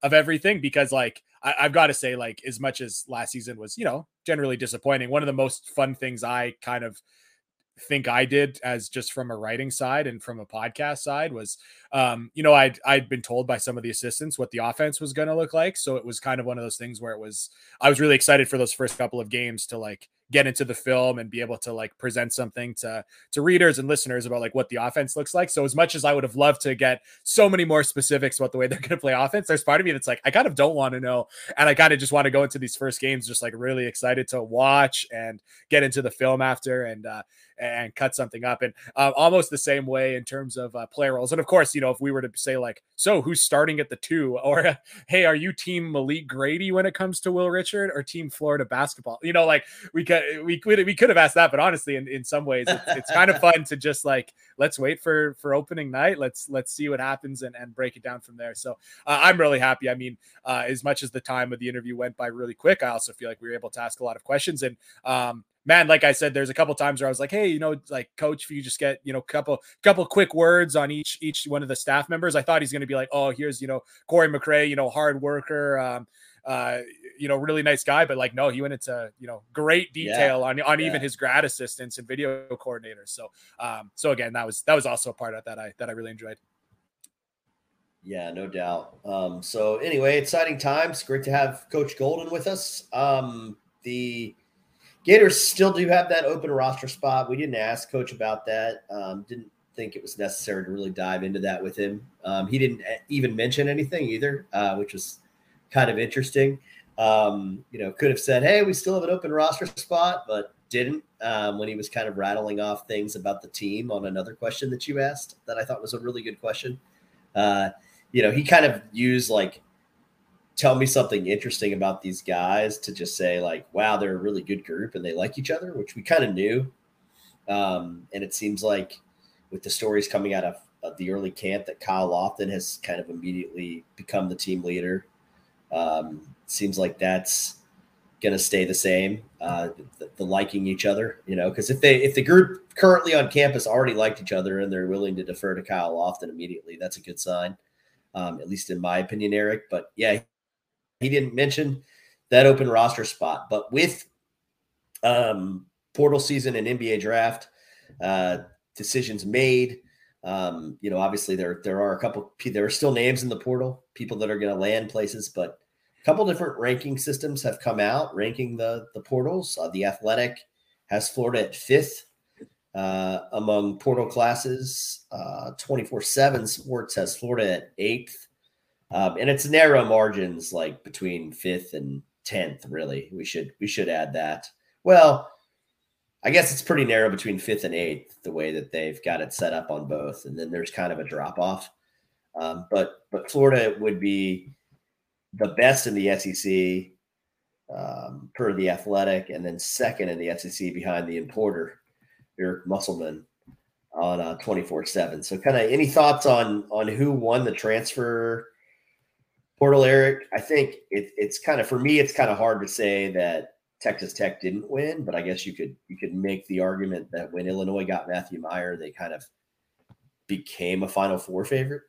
of everything, because like, I, I've got to say, like, as much as last season was, you know, generally disappointing, one of the most fun things I kind of think I did, as just from a writing side and from a podcast side, was, um, you know, I'd, I'd been told by some of the assistants what the offense was going to look like. So it was kind of one of those things where it was, I was really excited for those first couple of games to like get into the film and be able to like present something to, to readers and listeners about like what the offense looks like. So as much as I would have loved to get so many more specifics about the way they're going to play offense, there's part of me that's like, I kind of don't want to know. And I kind of just want to go into these first games just like really excited to watch and get into the film after and, uh, and cut something up. And uh, almost the same way in terms of uh, player roles. And of course, you know, if we were to say like, so who's starting at the two, or uh, hey, are you team Malik Grady when it comes to Will Richard, or team Florida basketball? You know, like we could, we could, we could have asked that, but honestly, in, in some ways it's, it's kind of fun to just like, let's wait for, for opening night. Let's, let's see what happens and, and break it down from there. So uh, I'm really happy. I mean, uh, as much as the time of the interview went by really quick, I also feel like we were able to ask a lot of questions. And um, man, like I said, there's a couple times where I was like, hey, you know, like coach, if you just get, you know, couple, couple quick words on each, each one of the staff members. I thought he's going to be like, oh, here's, you know, Corey McRae, you know, hard worker, um, uh, you know, really nice guy, but like, no, he went into, you know, great detail yeah. on, on yeah. even his grad assistants and video coordinators. So, um, so again, that was, that was also a part of that I, that I really enjoyed. Yeah, no doubt. Um, so anyway, exciting times. Great to have Coach Golden with us. Um, the, Gators still do have that open roster spot. We didn't ask Coach about that. Um, didn't think it was necessary to really dive into that with him. Um, he didn't even mention anything either, uh, which was kind of interesting. Um, you know, could have said, hey, we still have an open roster spot, but didn't um, when he was kind of rattling off things about the team on another question that you asked that I thought was a really good question. Uh, you know, he kind of used like, tell me something interesting about these guys to just say like, wow, they're a really good group and they like each other, which we kind of knew. Um, and it seems like with the stories coming out of, of the early camp that Kyle Lofton has kind of immediately become the team leader. Um, seems like that's going to stay the same, uh, the, the liking each other, you know, because if they, if the group currently on campus already liked each other and they're willing to defer to Kyle Lofton immediately, that's a good sign, um, at least in my opinion, Eric. But yeah, he didn't mention that open roster spot, but with um, portal season and N B A draft uh, decisions made, um, you know, obviously there there are a couple. There are still names in the portal, people that are going to land places, but a couple different ranking systems have come out ranking the the portals. Uh, the Athletic has Florida at fifth uh, among portal classes. Uh, twenty-four seven Sports has Florida at eighth. Um, and it's narrow margins, like between fifth and tenth. Really, we should we should add that. Well, I guess it's pretty narrow between fifth and eighth, the way that they've got it set up on both. And then there's kind of a drop off. Um, but but Florida would be the best in the S E C um, per the Athletic, and then second in the S E C behind the importer, Eric Musselman, on uh, twenty-four seven. So, kind of any thoughts on on who won the transfer portal, Eric? I think it, it's kind of, for me, it's kind of hard to say that Texas Tech didn't win, but I guess you could you could make the argument that when Illinois got Matthew Meyer, they kind of became a Final Four favorite.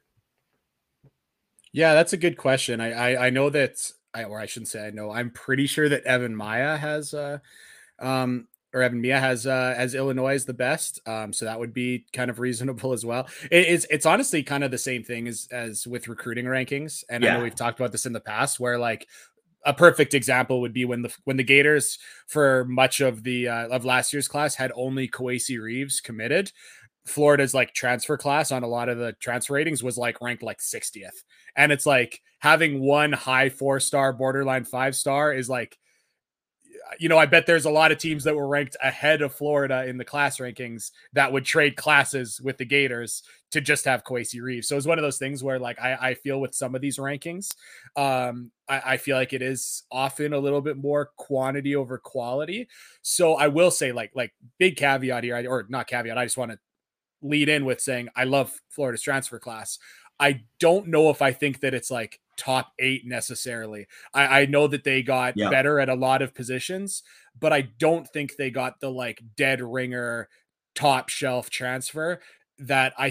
Yeah, that's a good question. I I, I know that, I, or I shouldn't say I know. I'm pretty sure that Evan Maya has, uh, um, or Evan Mia has uh, as Illinois is the best. Um, so that would be kind of reasonable as well. It, it's it's honestly kind of the same thing as as with recruiting rankings. And yeah. I know we've talked about this in the past, where like a perfect example would be when the when the Gators for much of the uh, of last year's class had only Kowacie Reeves committed. Florida's like transfer class on a lot of the transfer ratings was like ranked like sixtieth. And it's like having one high four star borderline five star is like, you know, I bet there's a lot of teams that were ranked ahead of Florida in the class rankings that would trade classes with the Gators to just have Kowacie Reeves. So it's one of those things where like, I, I feel with some of these rankings, um, I, I feel like it is often a little bit more quantity over quality. So I will say like, like big caveat here, or not caveat. I just want to lead in with saying, I love Florida's transfer class. I don't know if I think that it's like top eight necessarily. I, I know that they got yeah. better at a lot of positions, but I don't think they got the like dead ringer top shelf transfer that I think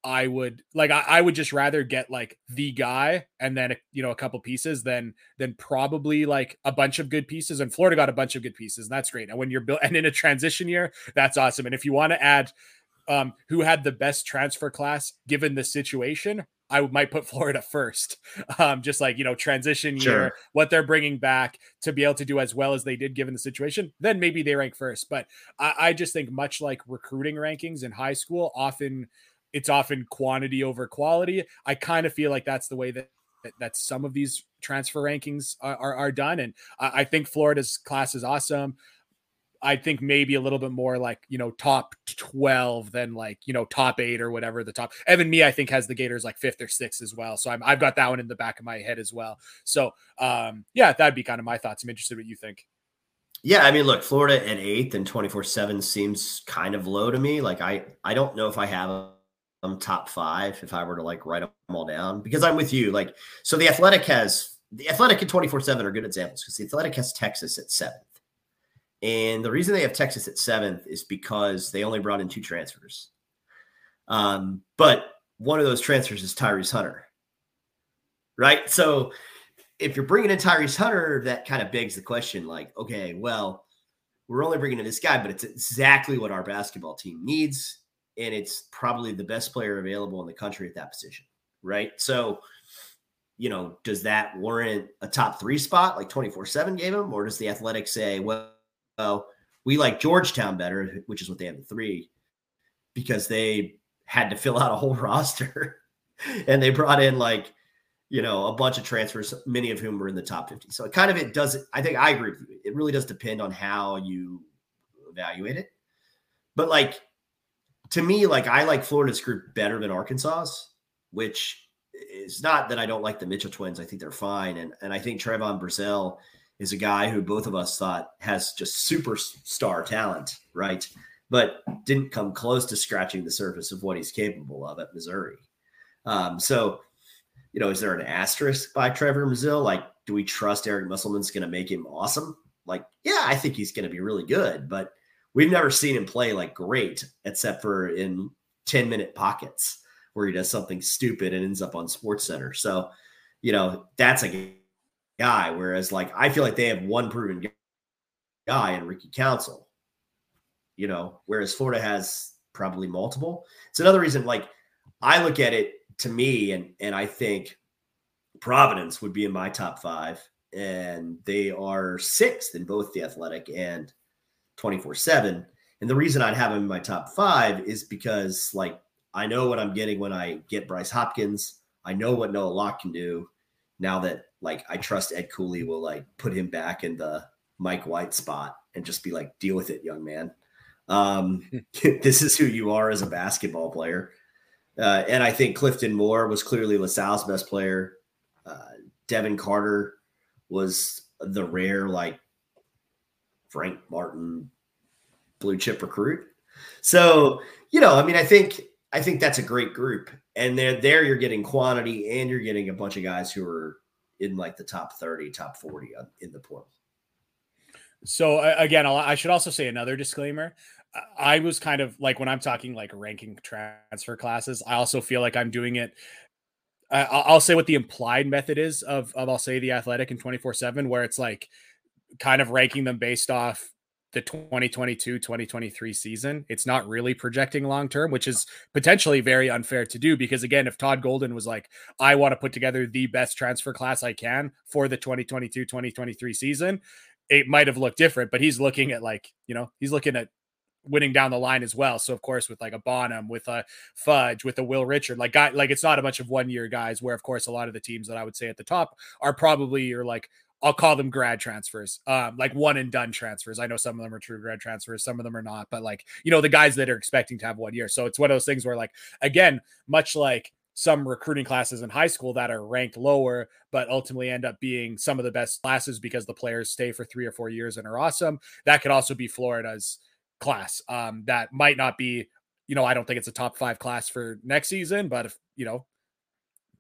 I would like, I, I would just rather get like the guy and then, you know, a couple pieces than, than probably like a bunch of good pieces. And Florida got a bunch of good pieces, and that's great. And when you're built and in a transition year, that's awesome. And if you want to add um, who had the best transfer class, given the situation, I might put Florida first. Um, just like, you know, transition Sure. year, what they're bringing back to be able to do as well as they did given the situation, then maybe they rank first. But I, I just think much like recruiting rankings in high school, often it's often quantity over quality. I kind of feel like that's the way that that, that some of these transfer rankings are, are, are done. And I, I think Florida's class is awesome. I think maybe a little bit more like, you know, top twelve than like, you know, top eight or whatever the top. Evan Me, I think, has the Gators like fifth or sixth as well. So I'm, I've got that one in the back of my head as well. So um, yeah, that'd be kind of my thoughts. I'm interested what you think. Yeah, I mean, look, Florida at eighth and twenty-four seven seems kind of low to me. Like, I, I don't know if I have them top five if I were to like write them all down, because I'm with you. Like, so the Athletic has the Athletic and twenty-four seven are good examples, because the Athletic has Texas at seventh. And the reason they have Texas at seventh is because they only brought in two transfers. Um, but one of those transfers is Tyrese Hunter, right? So if you're bringing in Tyrese Hunter, that kind of begs the question, like, okay, well, we're only bringing in this guy, but it's exactly what our basketball team needs. And it's probably the best player available in the country at that position, right? So, you know, does that warrant a top three spot like twenty-four seven gave him? Or does the Athletic say, well, well, we like Georgetown better, which is what they have at three, because they had to fill out a whole roster and they brought in like, you know, a bunch of transfers, many of whom were in the top fifty. So it kind of, it does, I think I agree with you. It really does depend on how you evaluate it. But like, to me, like I like Florida's group better than Arkansas's, which is not that I don't like the Mitchell twins. I think they're fine. And, and I think Trevon Brazell is a guy who both of us thought has just superstar talent, right? But didn't come close to scratching the surface of what he's capable of at Missouri. Um, so, you know, is there an asterisk by Trevor Brazell? Like, do we trust Eric Musselman's going to make him awesome? Like, yeah, I think he's going to be really good, but we've never seen him play like great, except for in ten minute pockets where he does something stupid and ends up on SportsCenter. So, you know, that's a guy. Whereas like, I feel like they have one proven guy in Ricky Council, you know, whereas Florida has probably multiple. It's another reason, like I look at it to me and, and I think Providence would be in my top five, and they are sixth in both the Athletic and twenty-four seven. And the reason I'd have them in my top five is because like, I know what I'm getting when I get Bryce Hopkins. I know what Noah Locke can do now that like, I trust Ed Cooley will like put him back in the Mike White spot and just be like, deal with it, young man. Um, this is who you are as a basketball player. Uh, and I think Clifton Moore was clearly LaSalle's best player. Uh, Devin Carter was the rare, like Frank Martin blue chip recruit. So, you know, I mean, I think, I think that's a great group, and there, there you're getting quantity and you're getting a bunch of guys who are in like the top thirty, top forty in the portal. So again, I'll, I should also say another disclaimer. I was kind of like, when I'm talking like ranking transfer classes, I also feel like I'm doing it. Uh, I'll say what the implied method is of, of, I'll say the Athletic and twenty-four seven, where it's like kind of ranking them based off the twenty twenty-two, twenty twenty-three season. It's not really projecting long-term, which is potentially very unfair to do, because again, if Todd Golden was like, I want to put together the best transfer class I can for the twenty twenty-two, twenty twenty-three season, it might've looked different, but he's looking at like, you know, he's looking at winning down the line as well. So of course, with like a Bonham, with a Fudge, with a Will Richard, like guy, like it's not a bunch of one year guys, where of course, a lot of the teams that I would say at the top are probably, or like, I'll call them grad transfers, um, like one and done transfers. I know some of them are true grad transfers, some of them are not, but like, you know, the guys that are expecting to have one year. So it's one of those things where like, again, much like some recruiting classes in high school that are ranked lower, but ultimately end up being some of the best classes because the players stay for three or four years and are awesome. That could also be Florida's class. Um, that might not be, you know, I don't think it's a top five class for next season, but if, you know,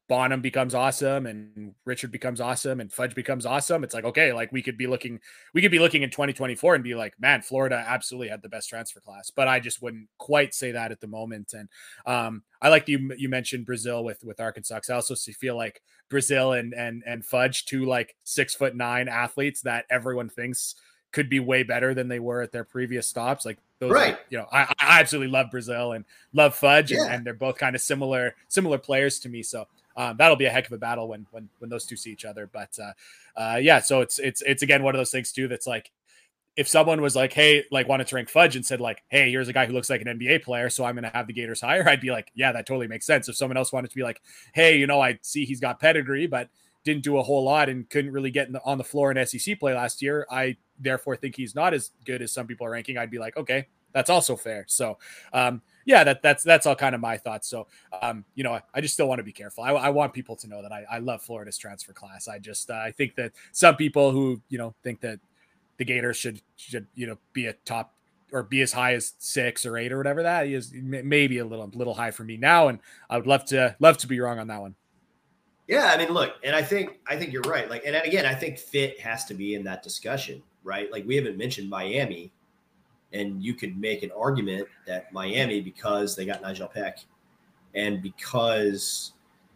Bonham becomes awesome and Richard becomes awesome and Fudge becomes awesome, it's like, okay, like we could be looking, we could be looking in twenty twenty-four and be like, man, Florida absolutely had the best transfer class, but I just wouldn't quite say that at the moment. And um, I like you, you mentioned Brazil with, with Arkansas. I also feel like Brazil and, and, and Fudge, two like six foot nine athletes that everyone thinks could be way better than they were at their previous stops. Like those, right. Are, you know, I, I absolutely love Brazil and love Fudge yeah. and, and they're both kind of similar, similar players to me. So Um, that'll be a heck of a battle when when when those two see each other. But uh, uh, yeah, so it's it's it's again one of those things too. That's like, if someone was like, hey, like wanted to rank Fudge and said like, hey, here's a guy who looks like an N B A player, so I'm going to have the Gators higher, I'd be like, yeah, that totally makes sense. If someone else wanted to be like, hey, you know, I see he's got pedigree, but didn't do a whole lot and couldn't really get in the, on the floor in S E C play last year, I therefore think he's not as good as some people are ranking, I'd be like, okay, that's also fair. So um, yeah, that that's that's all kind of my thoughts. So um, you know, I, I just still want to be careful. I, I want people to know that I, I love Florida's transfer class. I just uh, I think that some people who you know think that the Gators should should you know be a top or be as high as six or eight or whatever, that is maybe a little little high for me now, and I would love to love to be wrong on that one. Yeah, I mean, look, and I think I think you're right. Like, and again, I think fit has to be in that discussion, right? Like, we haven't mentioned Miami. And you could make an argument that Miami, because they got Nigel Peck and because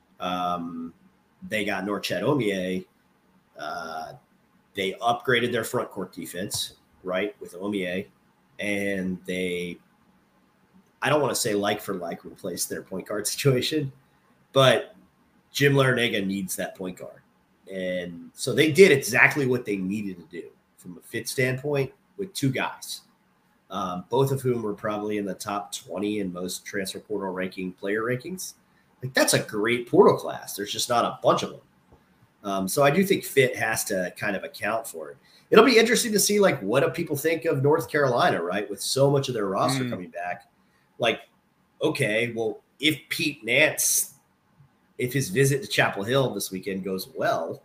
um, they got Norchad Omier, uh, they upgraded their front court defense, right, with Omier. And they, I don't want to say like for like replace their point guard situation, but Jim Larinaga needs that point guard. And so they did exactly what they needed to do from a fit standpoint with two guys. Um, both of whom were probably in the top twenty in most transfer portal ranking player rankings. Like, that's a great portal class. There's just not a bunch of them. Um, so I do think fit has to kind of account for it. It'll be interesting to see, like, what do people think of North Carolina, right? With so much of their roster mm. coming back. Like, okay, well, if Pete Nance, if his visit to Chapel Hill this weekend goes well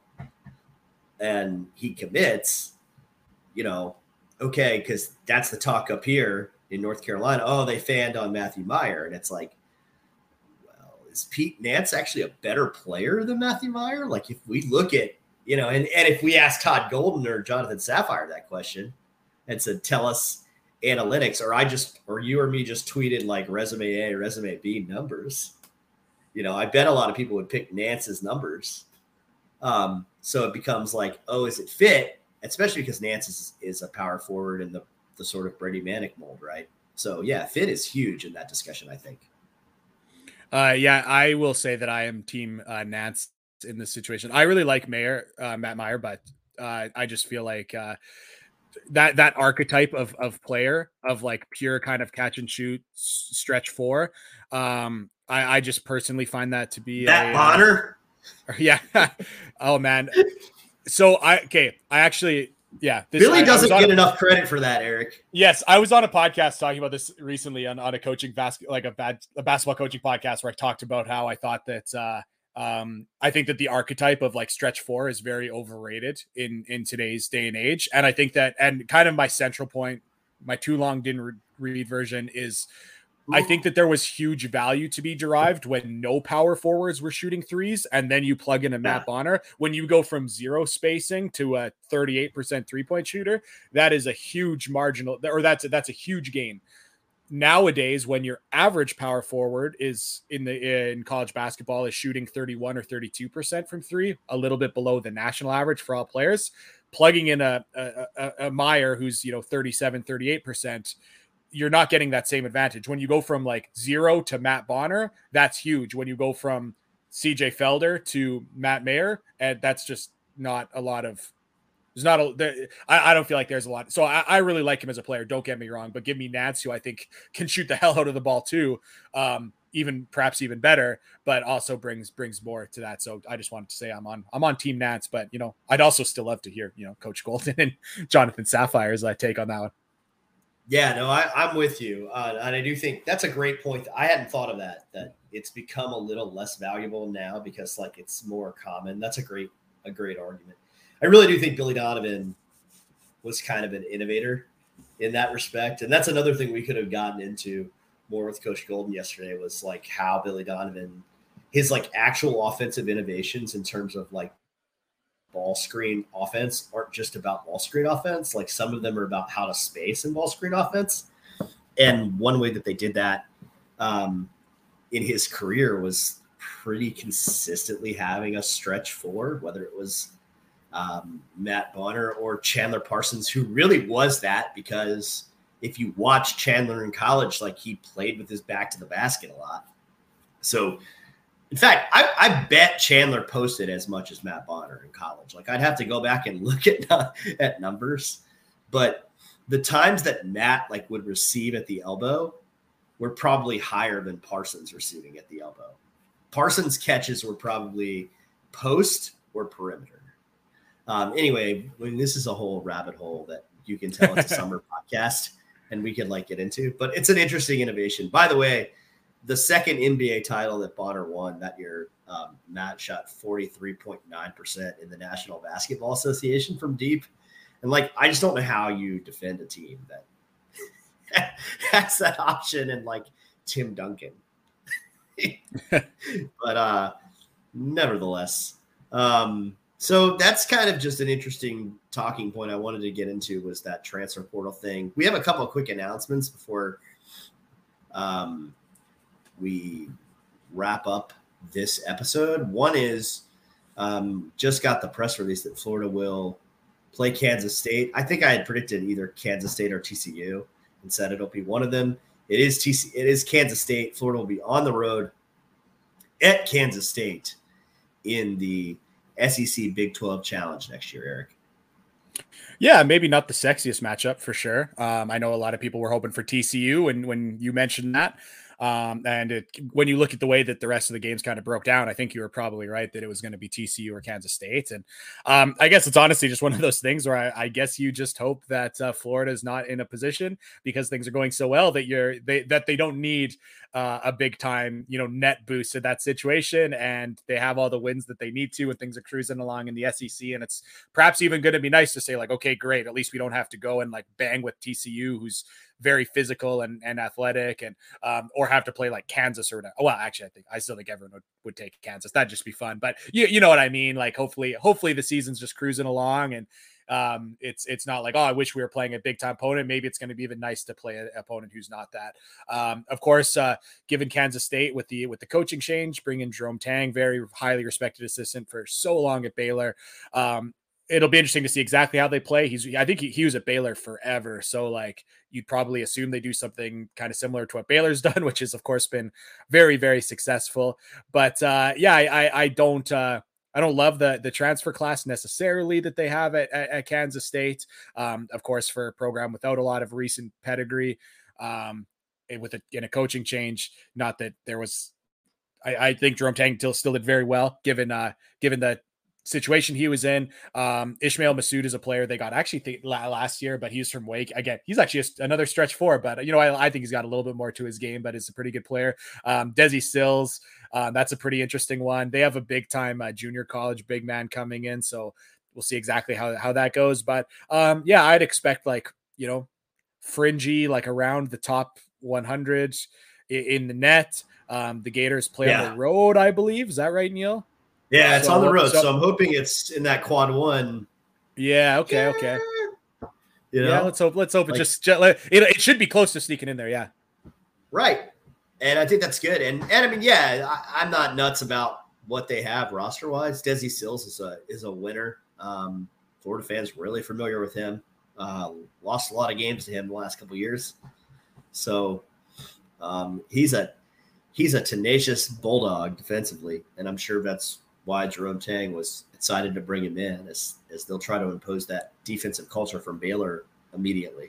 and he commits, you know, okay, because that's the talk up here in North Carolina. Oh, they fanned on Matthew Meyer. And it's like, well, is Pete Nance actually a better player than Matthew Meyer? Like, if we look at, you know, and, and if we ask Todd Golden or Jonathan Sapphire that question and said, tell us analytics, or I just, or you or me just tweeted like resume A, resume B numbers, you know, I bet a lot of people would pick Nance's numbers. Um, so it becomes like, oh, is it fit? Especially because Nance is, is a power forward in the, the sort of Brady Manick mold, right? So, yeah, fit is huge in that discussion, I think. Uh, yeah, I will say that I am team uh, Nance in this situation. I really like Mayer, uh, Matt Meyer, but uh, I just feel like uh, that that archetype of of player of like pure kind of catch and shoot stretch four. Um, I, I just personally find that to be Matt a, Bonner. Uh, yeah. Oh man. So I okay. I actually yeah. This, Billy I, doesn't I get a, enough credit for that, Eric. Yes, I was on a podcast talking about this recently on, on a coaching basket like a bad a basketball coaching podcast where I talked about how I thought that uh, um, I think that the archetype of like stretch four is very overrated in in today's day and age, and I think that and kind of my central point, my too long didn't re- read version is. I think that there was huge value to be derived when no power forwards were shooting threes, and then you plug in a Matt yeah. Bonner. When you go from zero spacing to a thirty-eight percent three-point shooter, that is a huge marginal, or that's a, that's a huge gain. Nowadays, when your average power forward is in the in college basketball is shooting thirty-one or thirty-two percent from three, a little bit below the national average for all players, plugging in a a, a, a Meyer who's you know thirty-seven, thirty-eight percent. You're not getting that same advantage. When you go from like zero to Matt Bonner, that's huge. When you go from C J Felder to Matt Mayer, and that's just not a lot of, there's not a, there, I, I don't feel like there's a lot. So I, I really like him as a player. Don't get me wrong, but give me Nance, who I think can shoot the hell out of the ball too. Um, even perhaps even better, but also brings, brings more to that. So I just wanted to say I'm on, I'm on team Nance, but you know, I'd also still love to hear, you know, Coach Golden and Jonathan Sapphire's uh, take on that one. Yeah, no, I, I'm with you. Uh, and I do think that's a great point. I hadn't thought of that, that it's become a little less valuable now because like it's more common. That's a great, a great argument. I really do think Billy Donovan was kind of an innovator in that respect. And that's another thing we could have gotten into more with Coach Golden yesterday was like how Billy Donovan his like actual offensive innovations in terms of like ball screen offense aren't just about ball screen offense. Like some of them are about how to space in ball screen offense. And one way that they did that um, in his career was pretty consistently having a stretch four, whether it was um, Matt Bonner or Chandler Parsons, who really was that, because if you watch Chandler in college, like he played with his back to the basket a lot. So in fact, I, I bet Chandler posted as much as Matt Bonner in college. Like I'd have to go back and look at, at numbers, but the times that Matt like would receive at the elbow were probably higher than Parsons receiving at the elbow. Parsons' catches were probably post or perimeter. Um, anyway, I mean, this is a whole rabbit hole that you can tell it's a summer podcast and we could like get into, but it's an interesting innovation. By the way, the second N B A title that Bonner won that year, um, Matt shot forty-three point nine percent in the National Basketball Association from deep. And like, I just don't know how you defend a team that has that option and like Tim Duncan. But uh, nevertheless, um, so that's kind of just an interesting talking point I wanted to get into, was that transfer portal thing. We have a couple of quick announcements before um, we wrap up this episode. One is um, just got the press release that Florida will play Kansas State. I think I had predicted either Kansas State or T C U and said it'll be one of them. It is T C. It is Kansas State. Florida will be on the road at Kansas State in the S E C Big twelve Challenge next year, Eric. Yeah, maybe not the sexiest matchup for sure. Um, I know a lot of people were hoping for T C U, and when you mentioned that, um, and it, when you look at the way that the rest of the games kind of broke down, I think you were probably right that it was going to be T C U or Kansas State. And um, I guess it's honestly just one of those things where I, I guess you just hope that uh, Florida is not in a position, because things are going so well, that you're they that they don't need uh, a big time, you know, net boost in that situation, and they have all the wins that they need to, and things are cruising along in the S E C. And it's perhaps even going to be nice to say like, okay, great, at least we don't have to go and like bang with T C U, who's very physical and, and athletic, and um, or have to play like Kansas or whatever. Well, actually, I think I still think everyone would, would take Kansas. That'd just be fun. But you you know what I mean? Like hopefully, hopefully the season's just cruising along, and um, it's it's not like, oh, I wish we were playing a big time opponent. Maybe it's going to be even nice to play an opponent who's not that. Um, of course, uh, given Kansas State with the with the coaching change, bringing Jerome Tang, very highly respected assistant for so long at Baylor. Um, It'll be interesting to see exactly how they play. He's, I think he, he was at Baylor forever. So like you'd probably assume they do something kind of similar to what Baylor's done, which has of course been very, very successful. But uh, yeah, I, I, I don't, uh, I don't love the the transfer class necessarily that they have at, at, at Kansas State. Um, of course, for a program without a lot of recent pedigree, um, and with a, in a coaching change, not that there was, I, I think Jerome Tang still, still did very well given, uh, given the situation he was in. Um, Ishmael Massoud is a player they got actually th- last year, but he's from Wake. Again, he's actually a, another stretch four, but you know, I, I think he's got a little bit more to his game, but he's a pretty good player. Um, Desi Sills, uh, that's a pretty interesting one. They have a big time uh, junior college big man coming in, so we'll see exactly how, how that goes. But um, yeah, I'd expect like, you know, fringy, like around the top one hundred in, in the net. Um, the Gators play yeah. on the road, I believe. Is that right, Neil? Yeah, it's so, on the road, so, so I'm hoping it's in that quad one. Yeah. Okay. Okay. You know? Yeah. Let's hope. Let's hope like, it just it, it should be close to sneaking in there. Yeah. Right, and I think that's good. And and I mean, yeah, I, I'm not nuts about what they have roster wise. Desi Sills is a is a winner. Um, Florida fans really familiar with him. Uh, lost a lot of games to him the last couple of years, so um, he's a he's a tenacious bulldog defensively, and I'm sure that's why Jerome Tang was excited to bring him in, as, as they'll try to impose that defensive culture from Baylor immediately.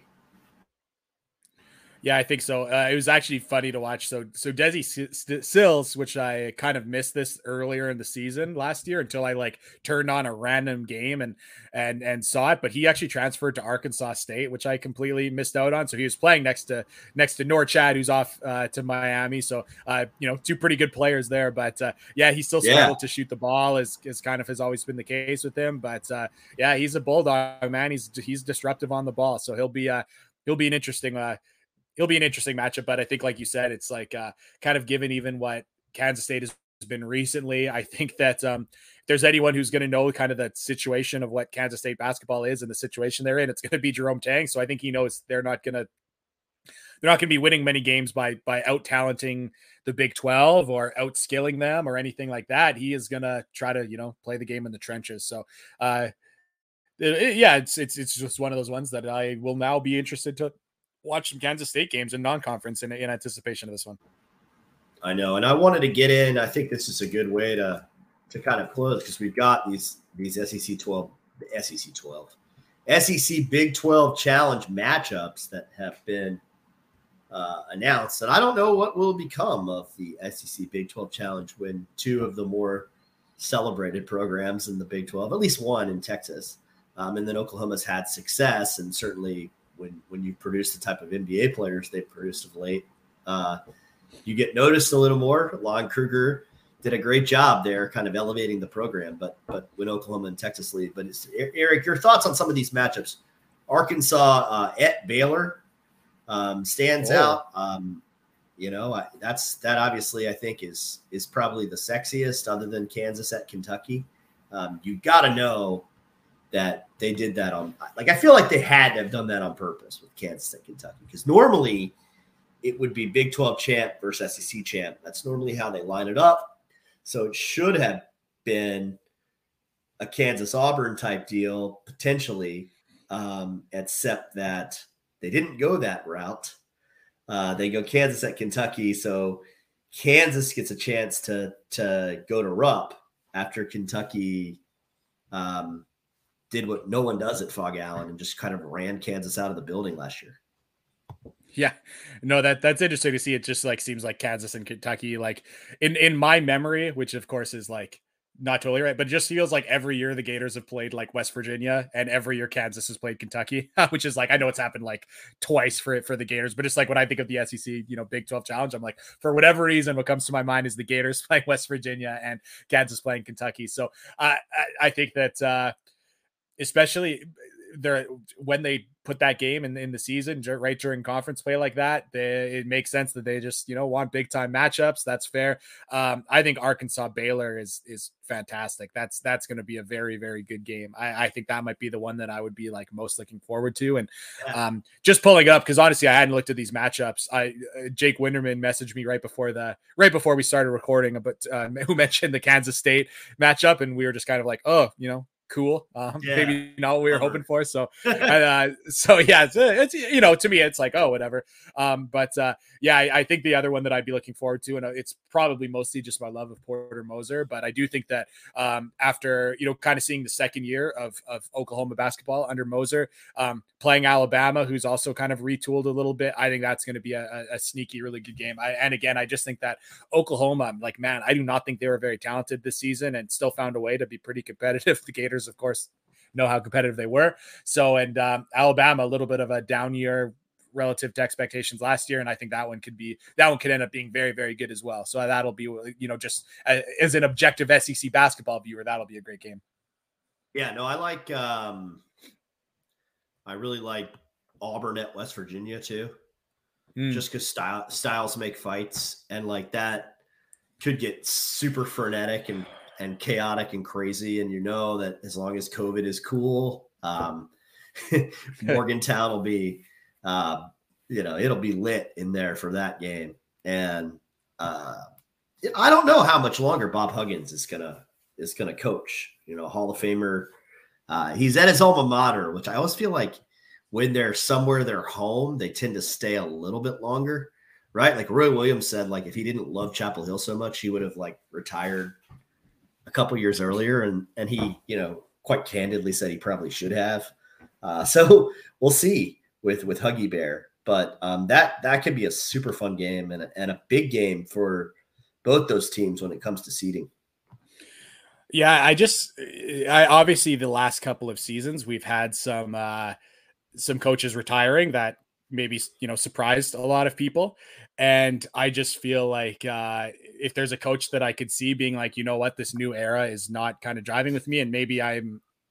Yeah, I think so. Uh, it was actually funny to watch. So, so Desi Sills, which I kind of missed this earlier in the season last year until I like turned on a random game and and and saw it. But he actually transferred to Arkansas State, which I completely missed out on. So he was playing next to next to Norchad, who's off uh, to Miami. So uh, you know, two pretty good players there. But uh, yeah, he still struggled yeah. to shoot the ball, as is kind of has always been the case with him. But uh, yeah, he's a bulldog, man. He's he's disruptive on the ball, so he'll be uh he'll be an interesting. Uh, He'll be an interesting matchup, but I think, like you said, it's like uh, kind of given even what Kansas State has been recently. I think that um, if there's anyone who's going to know kind of the situation of what Kansas State basketball is and the situation they're in, it's going to be Jerome Tang. So I think he knows they're not going to they're not going to be winning many games by by out talenting the Big twelve or out skilling them or anything like that. He is going to try to, you know, play the game in the trenches. So uh, it, yeah, it's it's it's just one of those ones that I will now be interested to watch some Kansas State games in non-conference in, in anticipation of this one. I know, and I wanted to get in. I think this is a good way to to kind of close because we've got these these S E C twelve, S E C twelve, S E C Big twelve Challenge matchups that have been uh, announced, and I don't know what will become of the S E C Big twelve Challenge when two of the more celebrated programs in the Big twelve, at least one in Texas, um, and then Oklahoma's had success, and certainly when when you produce the type of N B A players they've produced of late. Uh, You get noticed a little more. Lon Kruger did a great job there, kind of elevating the program. But but when Oklahoma and Texas lead, but it's, Eric, your thoughts on some of these matchups? Arkansas uh, at Baylor um, stands oh. out. Um, you know, I, that's that obviously I think is is probably the sexiest, other than Kansas at Kentucky. Um, you got to know that they did that on. Like I feel like they had to have done that on purpose with Kansas at Kentucky, because normally it would be Big twelve champ versus S E C champ. That's normally how they line it up. So it should have been a Kansas-Auburn type deal, potentially, um, except that they didn't go that route. Uh, they go Kansas at Kentucky, so Kansas gets a chance to, to go to Rupp after Kentucky um, did what no one does at Fog Allen and just kind of ran Kansas out of the building last year. Yeah, no, that that's interesting to see. It just like seems like Kansas and Kentucky, like in, in my memory, which of course is like not totally right, but it just feels like every year the Gators have played like West Virginia and every year Kansas has played Kentucky, which is like, I know it's happened like twice for it for the Gators, but it's like when I think of the S E C, you know, Big twelve Challenge, I'm like, for whatever reason, what comes to my mind is the Gators playing West Virginia and Kansas playing Kentucky. So uh, I, I think that uh, especially there when they put that game in, in the season right during conference play like that, they, it makes sense that they just, you know, want big time matchups. That's fair. Um, I think Arkansas Baylor is, is fantastic. That's, that's going to be a very, very good game. I, I think that might be the one that I would be like most looking forward to. And um, just pulling up, cause honestly, I hadn't looked at these matchups. I, uh, Jake Winderman messaged me right before the, right before we started recording, but uh, who mentioned the Kansas State matchup. And we were just kind of like, oh, you know, cool. Um, yeah. Maybe not what we were hoping for. So, uh, so yeah, it's, it's, you know, to me, it's like, oh, whatever. Um, but uh, yeah, I, I think the other one that I'd be looking forward to, and it's probably mostly just my love of Porter Moser, but I do think that um, after, you know, kind of seeing the second year of, of Oklahoma basketball under Moser, um, playing Alabama, who's also kind of retooled a little bit, I think that's going to be a, a sneaky, really good game. I, and again, I just think that Oklahoma, like, man, I do not think they were very talented this season and still found a way to be pretty competitive. The Gators, of course, know how competitive they were. So, and um, Alabama, a little bit of a down year relative to expectations last year. And I think that one could be, that one could end up being very, very good as well. So that'll be, you know, just uh, as an objective S E C basketball viewer, that'll be a great game. Yeah, no, I like, um, I really like Auburn at West Virginia too, mm. just because style, styles make fights, and like that could get super frenetic and and chaotic and crazy. And you know that as long as COVID is cool, um, Morgantown will be, uh, you know, it'll be lit in there for that game. And uh, I don't know how much longer Bob Huggins is gonna is gonna coach. You know, Hall of Famer. Uh, he's at his alma mater, which I always feel like when they're somewhere they're home, they tend to stay a little bit longer, right? Like Roy Williams said, like if he didn't love Chapel Hill so much, he would have like retired a couple years earlier, and and he, you know, quite candidly said he probably should have. Uh, so we'll see with with Huggy Bear, but um, that that could be a super fun game and a, and a big game for both those teams when it comes to seeding. Yeah, I just I obviously the last couple of seasons we've had some uh, some coaches retiring that maybe, you know, surprised a lot of people. And I just feel like uh, if there's a coach that I could see being like, you know what, this new era is not kind of driving with me, and maybe I'm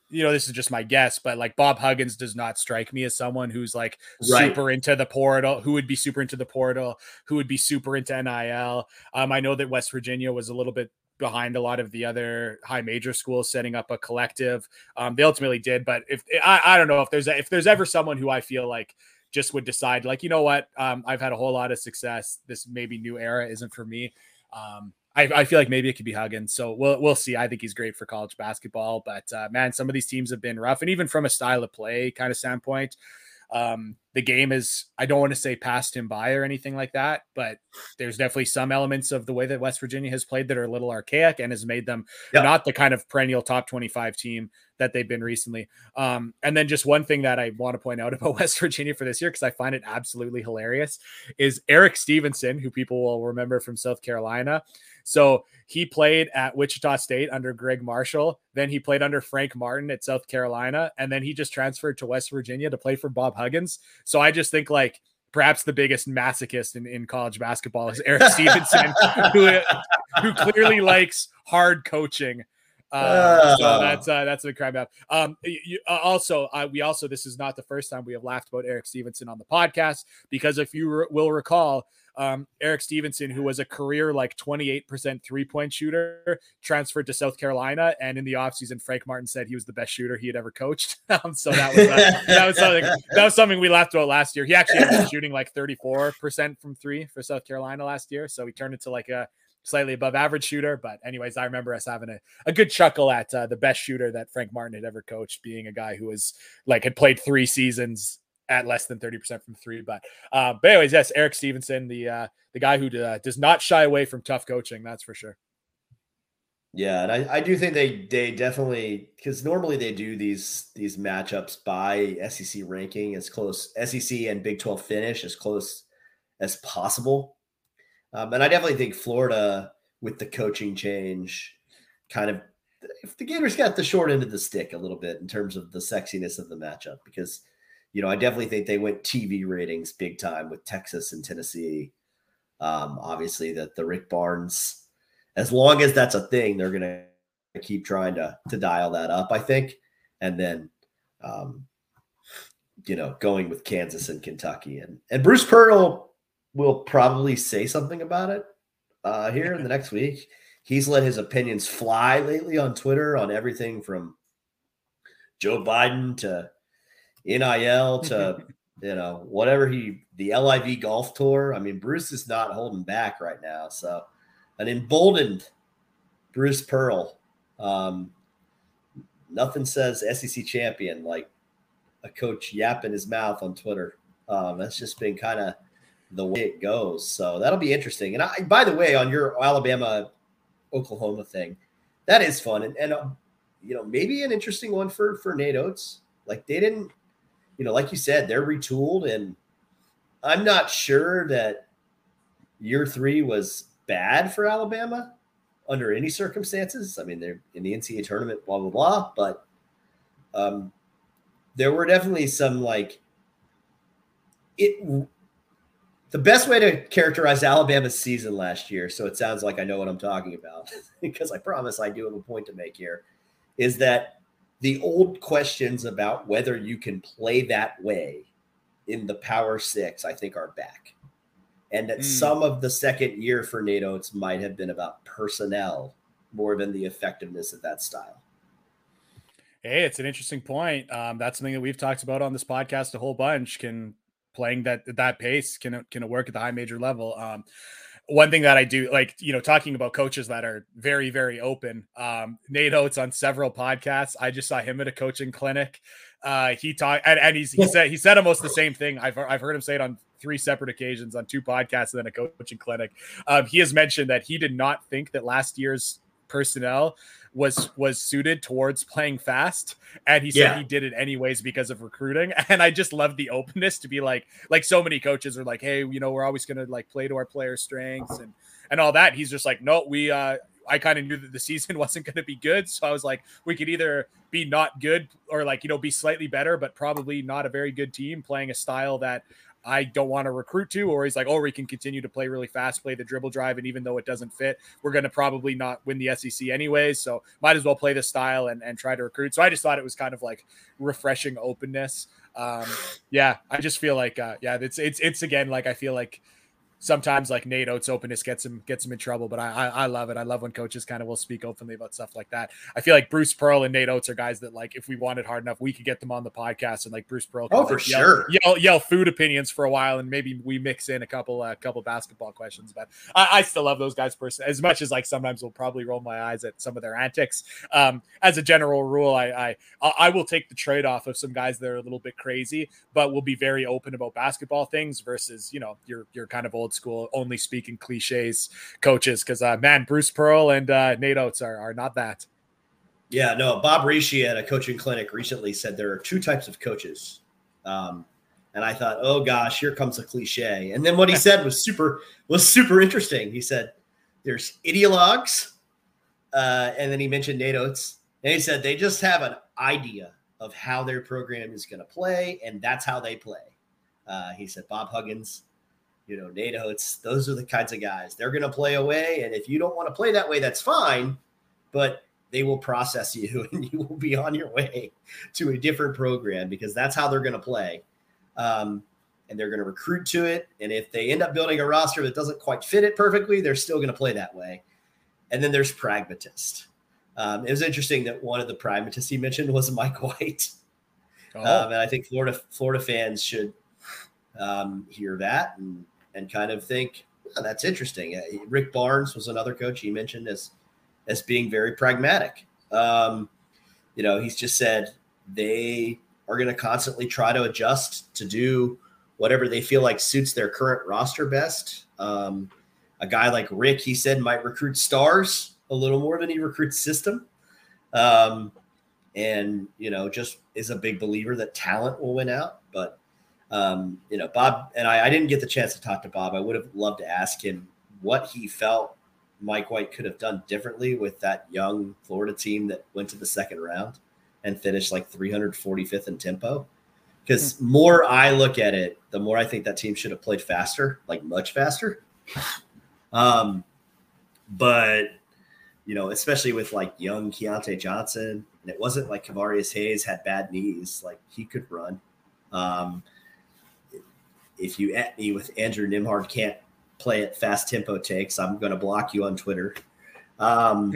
you know, this is just my guess, but like Bob Huggins does not strike me as someone who's like Right. super into the portal, who would be super into the portal, who would be super into N I L. Um, I know that West Virginia was a little bit behind a lot of the other high major schools setting up a collective. Um, they ultimately did, but if I, I don't know if there's a, if there's ever someone who I feel like just would decide like, you know what, um, I've had a whole lot of success. This maybe new era isn't for me. Um, I, I feel like maybe it could be Huggins. So we'll we'll see. I think he's great for college basketball, but uh, man, some of these teams have been rough, and even from a style of play kind of standpoint, um, the game is, I don't want to say passed him by or anything like that, but there's definitely some elements of the way that West Virginia has played that are a little archaic and has made them yep. not the kind of perennial top twenty-five team that they've been recently. Um, and then just one thing that I want to point out about West Virginia for this year, because I find it absolutely hilarious, is Eric Stevenson, who people will remember from South Carolina. So he played at Wichita State under Greg Marshall. Then he played under Frank Martin at South Carolina. And then he just transferred to West Virginia to play for Bob Huggins. So I just think like perhaps the biggest masochist in, in college basketball is Eric Stevenson, who, who clearly likes hard coaching. Uh, so that's uh, that's a crime map. Um, you, uh, also, uh, we also this is not the first time we have laughed about Eric Stevenson on the podcast, because if you re- will recall, um, Eric Stevenson, who was a career like twenty-eight percent three point shooter, transferred to South Carolina, and in the offseason, Frank Martin said he was the best shooter he had ever coached. um, so that was uh, that was something that was something we laughed about last year. He actually ended up shooting like thirty-four percent from three for South Carolina last year, so he turned into like a slightly above average shooter. But anyways, I remember us having a, a good chuckle at uh, the best shooter that Frank Martin had ever coached being a guy who was like had played three seasons at less than thirty percent from three. But uh, but anyways, yes, Eric Stevenson, the uh, the guy who uh, does not shy away from tough coaching, that's for sure. Yeah, and I, I do think they they definitely, because normally they do these these matchups by S E C ranking as close, S E C and Big twelve finish as close as possible. Um, and I definitely think Florida, with the coaching change, kind of, if the Gators got the short end of the stick a little bit in terms of the sexiness of the matchup, because, you know, I definitely think they went T V ratings big time with Texas and Tennessee. Um, obviously, that the Rick Barnes, as long as that's a thing, they're going to keep trying to to dial that up, I think. And then, um, you know, going with Kansas and Kentucky. And, and Bruce Pearl will probably say something about it uh, here in the next week. He's let his opinions fly lately on Twitter on everything from Joe Biden to N I L to, you know, whatever he, the L I V golf tour. I mean, Bruce is not holding back right now. So an emboldened Bruce Pearl. Um, nothing says S E C champion like a coach yapping his mouth on Twitter. Um, that's just been kind of the way it goes. So that'll be interesting. And I, by the way, on your Alabama, Oklahoma thing, that is fun. And, and uh, you know, maybe an interesting one for, for Nate Oates. Like they didn't, you know, like you said, they're retooled. And I'm not sure that year three was bad for Alabama under any circumstances. I mean, they're in the N C double A tournament, blah, blah, blah. But um, there were definitely some like it. The best way to characterize Alabama's season last year, so it sounds like I know what I'm talking about, because I promise I do have a point to make here, is that the old questions about whether you can play that way in the Power Six, I think, are back. And that mm. some of the second year for Nate Oates might have been about personnel more than the effectiveness of that style. Hey, it's an interesting point. Um, that's something that we've talked about on this podcast a whole bunch. Can playing that that pace can can it work at the high major level? Um, one thing that I do like, you know, talking about coaches that are very, very open. Um, Nate Oates on several podcasts. I just saw him at a coaching clinic. Uh, he talked and, and he's, he said he said almost the same thing. I've I've heard him say it on three separate occasions on two podcasts and then a coaching clinic. Um, he has mentioned that he did not think that last year's personnel was was suited towards playing fast, and he said yeah. he did it anyways because of recruiting. And I just love the openness to be like like so many coaches are like, hey, you know, we're always going to like play to our players' strengths and and all that. He's just like, no, we uh I kind of knew that the season wasn't going to be good, so I was like, we could either be not good or like, you know, be slightly better but probably not a very good team playing a style that I don't want to recruit to, or he's like, oh, we can continue to play really fast, play the dribble drive, and even though it doesn't fit, we're going to probably not win the S E C anyways, so might as well play this style and, and try to recruit. So I just thought it was kind of like refreshing openness. Um, yeah, I just feel like, uh, yeah, it's, it's, it's again, like, I feel like sometimes like Nate Oates' openness gets him gets him in trouble, but I, I I love it. I love when coaches kind of will speak openly about stuff like that. I feel like Bruce Pearl and Nate Oates are guys that, like, if we wanted hard enough, we could get them on the podcast, and like Bruce Pearl can oh for like, yell, sure yell yell food opinions for a while, and maybe we mix in a couple a uh, couple basketball questions. But I, I still love those guys person as much as like sometimes we'll probably roll my eyes at some of their antics. Um, as a general rule, I I I will take the trade off of some guys that are a little bit crazy, but will be very open about basketball things versus, you know, your your kind of old school only speaking cliches coaches, because uh man, Bruce Pearl and uh Nate Oates are, are not that. Yeah, no, Bob Rishi at a coaching clinic recently said there are two types of coaches. Um, and I thought, oh gosh, here comes a cliche. And then what he said was super, was super interesting. He said, there's ideologues. Uh, and then he mentioned Nate Oates, and he said, they just have an idea of how their program is going to play, and that's how they play. Uh, he said, Bob Huggins, you know, Nate Oates, those are the kinds of guys. They're going to play away, and if you don't want to play that way, that's fine, but they will process you, and you will be on your way to a different program, because that's how they're going to play. Um, and they're going to recruit to it, and if they end up building a roster that doesn't quite fit it perfectly, they're still going to play that way. And then there's pragmatist. Um, it was interesting that one of the pragmatists he mentioned was Mike White. Oh. Um, and I think Florida Florida fans should um, hear that and and kind of think, oh, that's interesting. Uh, Rick Barnes was another coach he mentioned as, as being very pragmatic. Um, you know, he's just said they are going to constantly try to adjust to do whatever they feel like suits their current roster best. Um, a guy like Rick, he said, might recruit stars a little more than he recruits system. Um, and, you know, just is a big believer that talent will win out. But, um, you know, Bob and I, I didn't get the chance to talk to Bob. I would have loved to ask him what he felt Mike White could have done differently with that young Florida team that went to the second round and finished like three hundred forty-fifth in tempo. Because mm-hmm. more I look at it, the more I think that team should have played faster, like much faster. Um, but, you know, especially with like young Keontae Johnson, and it wasn't like Kavarius Hayes had bad knees, like he could run. Um, if you at me with Andrew Nembhard can't play at fast tempo takes, I'm going to block you on Twitter. Um,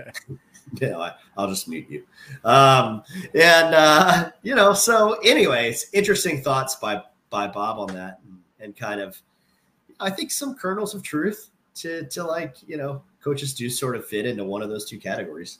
you know, I, I'll just mute you. Um, and, uh, you know, so anyways, interesting thoughts by, by Bob on that, and, and kind of, I think some kernels of truth to, to like, you know, coaches do sort of fit into one of those two categories.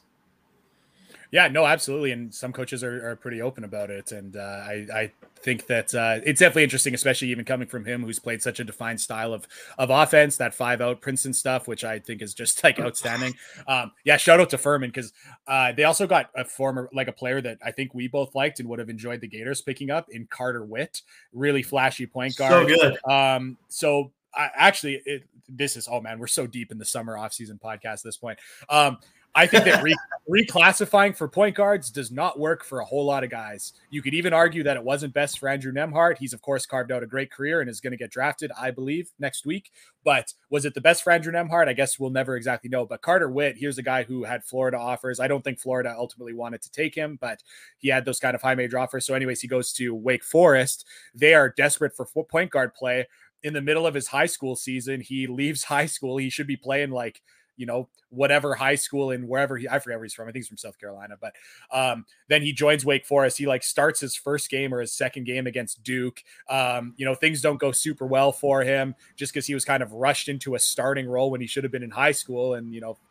Yeah, no, absolutely. And some coaches are, are pretty open about it. And uh, I, I think that uh, it's definitely interesting, especially even coming from him, who's played such a defined style of, of offense, that five out Princeton stuff, which I think is just like outstanding. Um, yeah. Shout out to Furman. Cause uh, they also got a former, like a player that I think we both liked and would have enjoyed the Gators picking up in Carter Witt, really flashy point guard. So good. Um, so I actually, it, this is, oh man, we're so deep in the summer off-season podcast at this point. Um, I think that re- reclassifying for point guards does not work for a whole lot of guys. You could even argue that it wasn't best for Andrew Nembhard. He's, of course, carved out a great career and is going to get drafted, I believe, next week. But was it the best for Andrew Nembhard? I guess we'll never exactly know. But Carter Witt, here's a guy who had Florida offers. I don't think Florida ultimately wanted to take him, but he had those kind of high major offers. So anyways, he goes to Wake Forest. They are desperate for point guard play. In the middle of his high school season, he leaves high school. He should be playing like, you know, whatever high school and wherever he, I forget where he's from. I think he's from South Carolina, but um, then he joins Wake Forest. He like starts his first game or his second game against Duke. Um, you know, things don't go super well for him just because he was kind of rushed into a starting role when he should have been in high school. And, you know,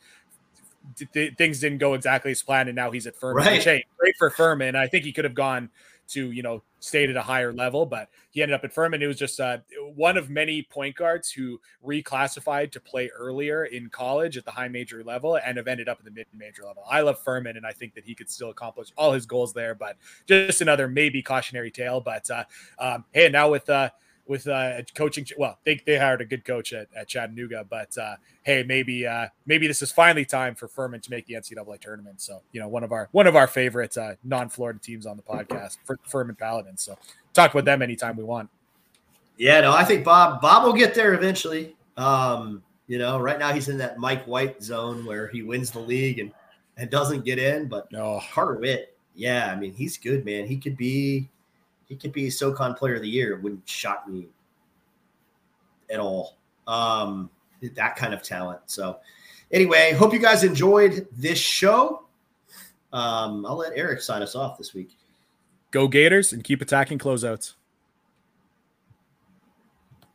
th- things didn't go exactly as planned. And now he's at Furman. Right. Which, hey, great for Furman. I think he could have gone to, you know, stayed at a higher level, but he ended up at Furman. It was just uh, one of many point guards who reclassified to play earlier in college at the high major level and have ended up at the mid major level. I love Furman, and I think that he could still accomplish all his goals there, but just another maybe cautionary tale. But uh, um, hey, now with uh, with uh, coaching, well, they, they hired a good coach at, at Chattanooga, but uh, hey, maybe uh, maybe this is finally time for Furman to make the N C double A tournament. So, you know, one of our one of our favorite uh, non-Florida teams on the podcast, for Furman Paladins. So talk about them anytime we want. Yeah, no, I think Bob Bob will get there eventually. Um, you know, right now he's in that Mike White zone where he wins the league and, and doesn't get in. But oh. Carter Witt, yeah, I mean, he's good, man. He could be he could be SoCon Player of the Year. It wouldn't shock me at all. Um, that kind of talent. So anyway, hope you guys enjoyed this show. Um, I'll let Eric sign us off this week. Go Gators and keep attacking closeouts.